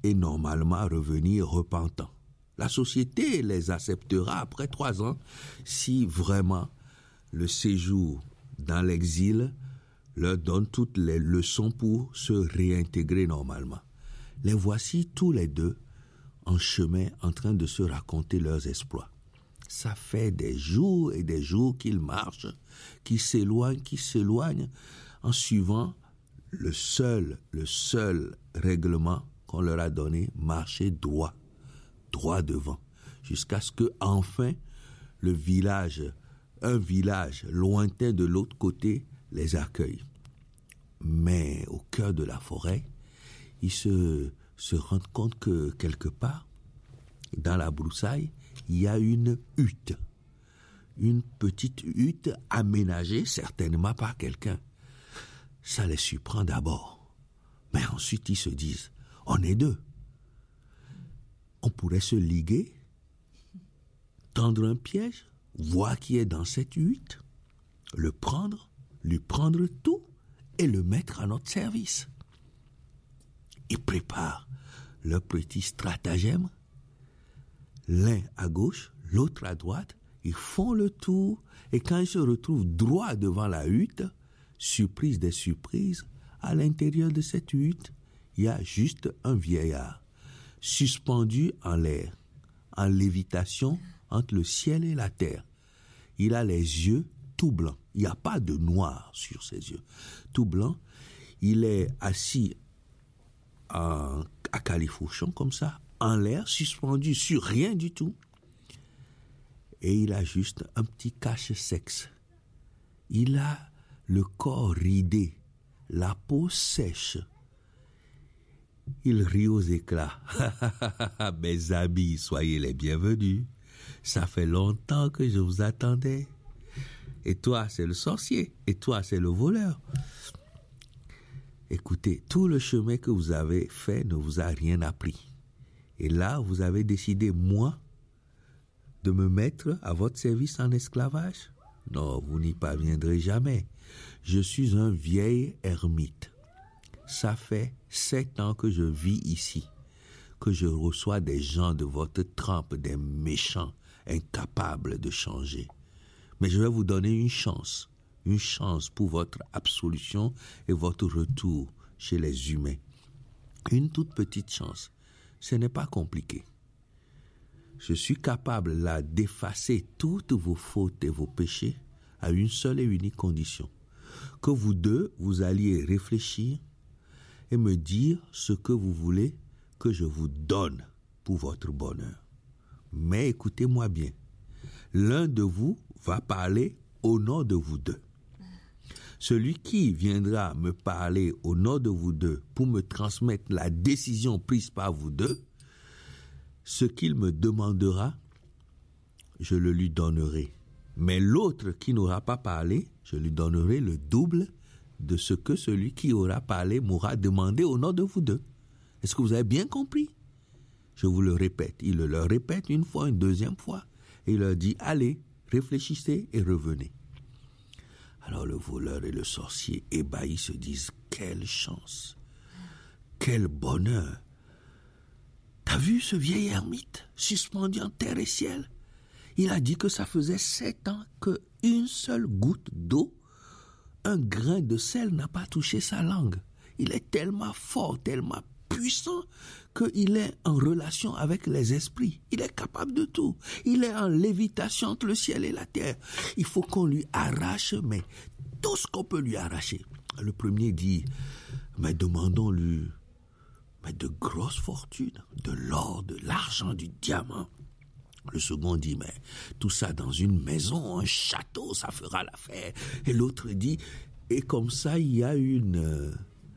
S: et normalement revenir repentants. La société les acceptera après trois ans si vraiment le séjour dans l'exil leur donne toutes les leçons pour se réintégrer normalement. Les voici tous les deux en chemin en train de se raconter leurs exploits. Ça fait des jours et des jours qu'ils marchent, qu'ils s'éloignent, qu'ils s'éloignent en suivant le seul, le seul règlement qu'on leur a donné, marcher droit, droit devant, jusqu'à ce que enfin le village, un village lointain de l'autre côté, les accueille. Mais au cœur de la forêt, ils se, se rendent compte que quelque part, dans la broussaille, il y a une hutte. Une petite hutte aménagée certainement par quelqu'un. Ça les surprend d'abord. Mais ensuite, ils se disent, on est deux. On pourrait se liguer, tendre un piège, voir qui est dans cette hutte, le prendre, lui prendre tout et le mettre à notre service. Ils préparent leur petit stratagème, l'un à gauche, l'autre à droite, ils font le tour et quand ils se retrouvent droit devant la hutte, surprise des surprises, à l'intérieur de cette hutte, il y a juste un vieillard, suspendu en l'air, en lévitation entre le ciel et la terre. Il a les yeux tout blancs. Il n'y a pas de noir sur ses yeux. Tout blanc. Il est assis en, à califourchon comme ça, en l'air, suspendu sur rien du tout. Et il a juste un petit cache-sexe. Il a le corps ridé, la peau sèche. Il rit aux éclats. Mes amis, soyez les bienvenus. Ça fait longtemps que je vous attendais. Et toi, c'est le sorcier. Et toi, c'est le voleur. Écoutez, tout le chemin que vous avez fait ne vous a rien appris. Et là, vous avez décidé, moi, de me mettre à votre service en esclavage? Non, vous n'y parviendrez jamais. Je suis un vieil ermite. Ça fait sept ans que je vis ici, que je reçois des gens de votre trempe, des méchants, incapables de changer. Mais je vais vous donner une chance, une chance pour votre absolution et votre retour chez les humains. Une toute petite chance. Ce n'est pas compliqué. Je suis capable là d'effacer toutes vos fautes et vos péchés à une seule et unique condition. Que vous deux, vous alliez réfléchir et me dire ce que vous voulez que je vous donne pour votre bonheur. Mais écoutez-moi bien. L'un de vous va parler au nom de vous deux. Celui qui viendra me parler au nom de vous deux pour me transmettre la décision prise par vous deux, ce qu'il me demandera, je le lui donnerai. Mais l'autre qui n'aura pas parlé, je lui donnerai le double de ce que celui qui aura parlé m'aura demandé au nom de vous deux. Est-ce que vous avez bien compris? Je vous le répète. Il le leur répète une fois, une deuxième fois. Et il leur dit, allez, réfléchissez et revenez. Alors le voleur et le sorcier ébahis se disent, quelle chance, quel bonheur. T'as vu ce vieil ermite suspendu en terre et ciel? Il a dit que ça faisait sept ans qu'une seule goutte d'eau, un grain de sel n'a pas touché sa langue. Il est tellement fort, tellement puissant qu'il est en relation avec les esprits. Il est capable de tout. Il est en lévitation entre le ciel et la terre. Il faut qu'on lui arrache, mais tout ce qu'on peut lui arracher. Le premier dit, mais demandons-lui mais de grosses fortunes, de l'or, de l'argent, du diamant. Le second dit, mais tout ça dans une maison, un château, ça fera l'affaire. Et l'autre dit, et comme ça, il y a une... Euh,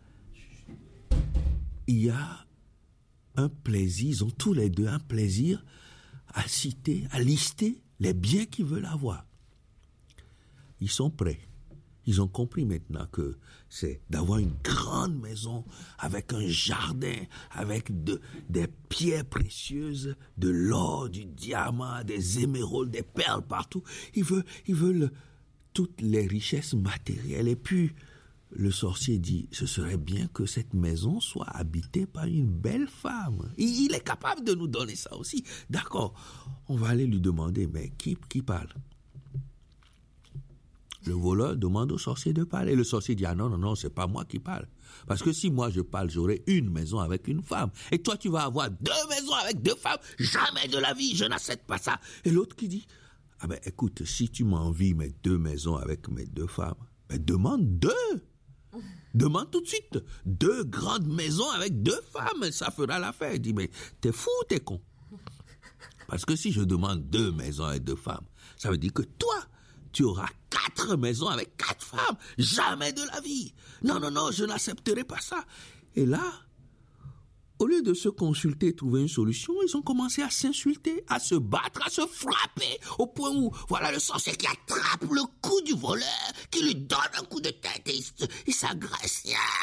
S: il y a un plaisir, ils ont tous les deux un plaisir à citer, à lister les biens qu'ils veulent avoir. Ils sont prêts. Ils ont compris maintenant que c'est d'avoir une grande maison avec un jardin, avec de, des pierres précieuses, de l'or, du diamant, des émeraudes, des perles partout. Ils veulent, ils veulent toutes les richesses matérielles. Et puis, le sorcier dit, ce serait bien que cette maison soit habitée par une belle femme. Il est capable de nous donner ça aussi. D'accord, on va aller lui demander, mais qui, qui parle? Le voleur demande au sorcier de parler. Le sorcier dit, ah non, non, non, c'est pas moi qui parle. Parce que si moi je parle, j'aurai une maison avec une femme. Et toi, tu vas avoir deux maisons avec deux femmes. Jamais de la vie, je n'accepte pas ça. Et l'autre qui dit, ah ben écoute, si tu m'envies mes deux maisons avec mes deux femmes, ben demande deux. Demande tout de suite. Deux grandes maisons avec deux femmes, ça fera l'affaire. Il dit, mais t'es fou ou t'es con? Parce que si je demande deux maisons avec deux femmes, ça veut dire que toi, tu auras quatre maisons avec quatre femmes. Jamais de la vie. Non, non, non, je n'accepterai pas ça. Et là, au lieu de se consulter et trouver une solution, ils ont commencé à s'insulter, à se battre, à se frapper, au point où, voilà le sorcier qui attrape le cou du voleur, qui lui donne un coup de tête et il, il s'agresse.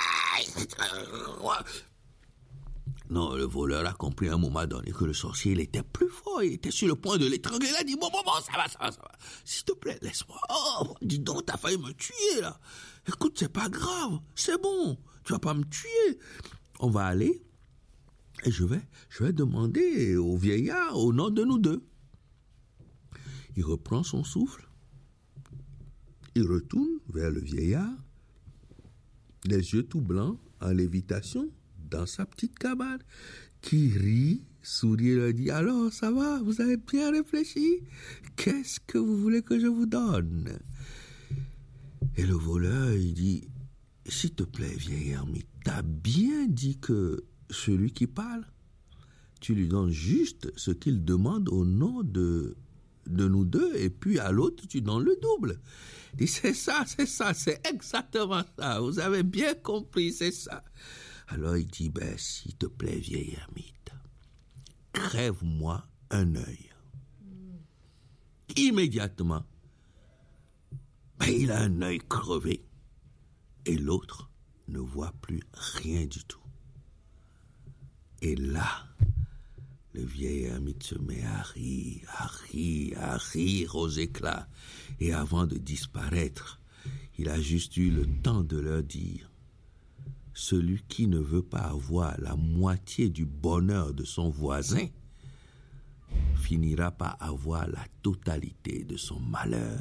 S: Non, le voleur a compris à un moment donné que le sorcier, il était plus fort, il était sur le point de l'étrangler. Il a dit, bon, bon, bon, ça va, ça va, ça va. S'il te plaît, laisse-moi. Oh, dis donc, t'as failli me tuer, là. Écoute, c'est pas grave, c'est bon, tu vas pas me tuer. On va aller, et je vais, je vais demander au vieillard au nom de nous deux. Il reprend son souffle, il retourne vers le vieillard, les yeux tout blancs, en lévitation, dans sa petite cabane, qui rit, sourit et leur dit, alors, ça va, vous avez bien réfléchi? Qu'est-ce que vous voulez que je vous donne? Et le voleur, il dit, s'il te plaît, vieil ermite, t'as bien dit que celui qui parle, tu lui donnes juste ce qu'il demande au nom de, de nous deux, et puis à l'autre, tu donnes le double. Il dit, c'est ça, c'est ça, c'est exactement ça, vous avez bien compris, c'est ça. Alors il dit, ben, s'il te plaît, vieil ermite, crève-moi un œil. Mm. Immédiatement, ben, il a un œil crevé et l'autre ne voit plus rien du tout. Et là, le vieil ermite se met à rire, à rire, à rire aux éclats. Et avant de disparaître, il a juste eu le temps de leur dire, celui qui ne veut pas avoir la moitié du bonheur de son voisin finira par avoir la totalité de son malheur.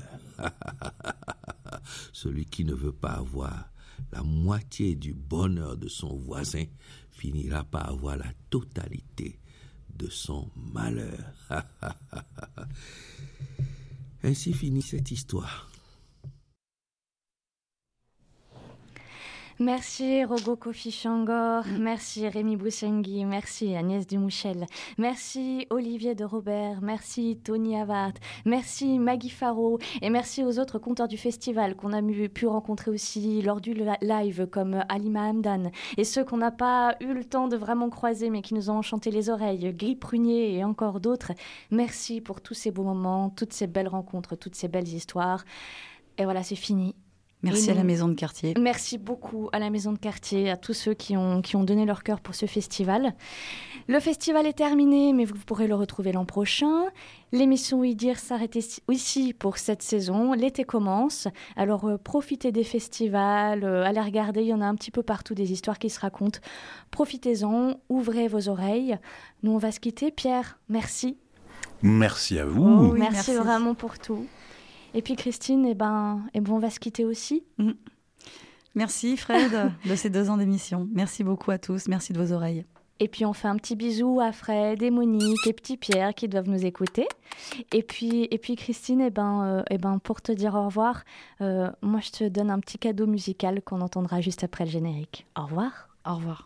S: Celui qui ne veut pas avoir la moitié du bonheur de son voisin finira par avoir la totalité de son malheur. Ainsi finit cette histoire.
C: Merci Rogo Kofi Changor, merci Rémi Boussengui, merci Agnès Dumouchel, merci Olivier de Robert, merci Tony Havard, merci Maggie Faro et merci aux autres conteurs du festival qu'on a pu rencontrer aussi lors du live comme Alima Hamdan et ceux qu'on n'a pas eu le temps de vraiment croiser mais qui nous ont enchanté les oreilles, Guy Prunier et encore d'autres. Merci pour tous ces beaux moments, toutes ces belles rencontres, toutes ces belles histoires. Et voilà, c'est fini.
D: Merci nous, à la Maison de Quartier.
C: Merci beaucoup à la Maison de Quartier, à tous ceux qui ont, qui ont donné leur cœur pour ce festival. Le festival est terminé, mais vous pourrez le retrouver l'an prochain. L'émission Oui Dire s'arrête ici pour cette saison. L'été commence, alors euh, profitez des festivals, euh, allez regarder, il y en a un petit peu partout des histoires qui se racontent. Profitez-en, ouvrez vos oreilles. Nous, on va se quitter. Pierre, merci.
I: Merci à vous.
C: Oh, oui, merci, merci vraiment pour tout. Et puis Christine, eh ben, eh ben, on va se quitter aussi.
D: Mmh. Merci Fred de ces deux ans d'émission. Merci beaucoup à tous, merci de vos oreilles.
C: Et puis on fait un petit bisou à Fred et Monique et petit Pierre qui doivent nous écouter. Et puis, et puis Christine, eh ben, euh, eh ben, pour te dire au revoir, euh, moi je te donne un petit cadeau musical qu'on entendra juste après le générique. Au revoir.
D: Au revoir.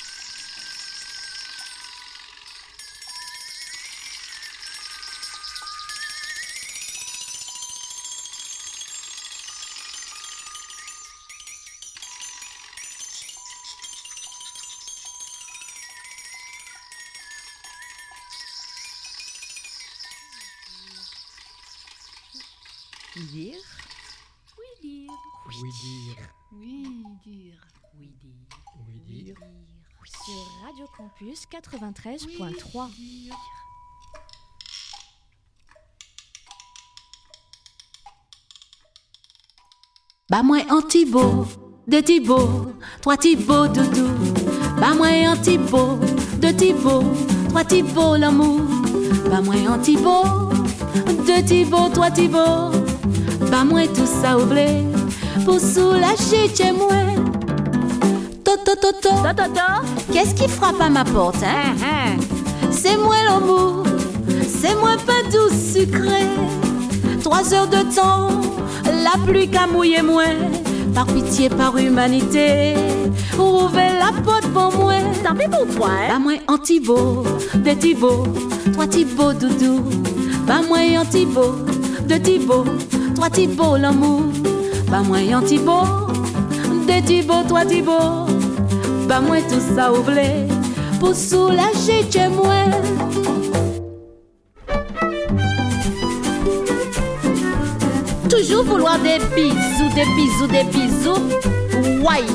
A: Oui dire. Oui dire.
B: Oui dire.
A: Oui dire. Oui dire.
B: Oui dire.
C: Sur Radio Campus quatre-vingt-treize point trois.
A: Oui dire.
P: Bah moi Antibo. de Thibaut, trois Thibaut doudou. Pas moi un Thibaut, de Thibaut, trois Thibaut l'amour. Pas moi un Thibaut, de Thibaut, trois Thibaut. Pas moi tout ça oublé pour soulager chez moi. Toto, toto, toto, qu'est-ce qui frappe à ma porte, hein? C'est moi l'amour, c'est moi pas doux sucré. Trois heures de temps, la pluie qu'a mouillé moi. Par pitié, par humanité, ouvrez la porte pour moi. Tant pis pour toi, hein? Pas moi en Thibaut, de Thibaut, trois Thibaut doudou. Pas moi en Thibaut, de Thibaut, trois Thibaut l'amour. Pas moi en Thibaut, de Thibaut, trois Thibaut. Pas moi tout ça oublé pour soulager chez moi. Toujours vouloir des bisous, des bisous, des bisous. Ouais.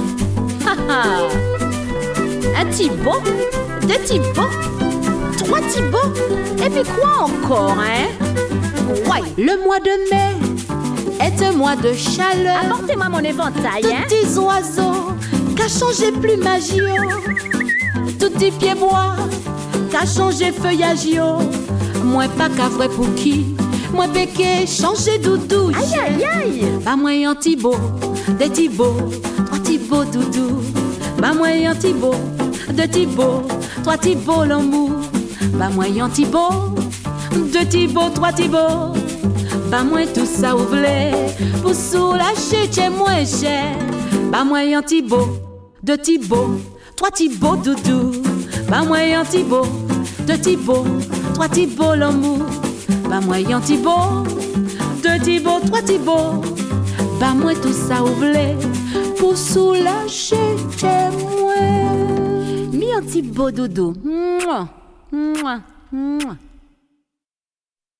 P: Un Thibaut, deux Thibaut, trois Thibaut. Et puis quoi encore, hein? Ouais. Le mois de mai est un mois de chaleur. Apportez-moi mon éventail, hein? Tout petits oiseaux qu'a changé plumagio. Tout petit pied bois qu'a changé feuillagio. Moi pas qu'à vrai pour qui. Moi péché changer doudou. Aïe aïe aïe. Pas moi en Thibaut, des Thibaut, trois Thibaut doudou. Pas moi en Thibaut, de Thibaut, trois Thibaut l'amour. Pas moi en Thibaut, de Thibaut, trois Thibaut. Pas moi tout ça ouvré pour soulager chez moi cher. Pas moi en Thibaut, de Thibaut, trois Thibaut doudou. Pas moi en Thibaut, de Thibaut, trois Thibaut l'amour. Pas moi en Thibaut, deux Thibaut, trois Thibaut. Pas moi tout ça oublé pour soulager chez moi. Mi en Thibaut doudou. Mouah, mouah, mouah.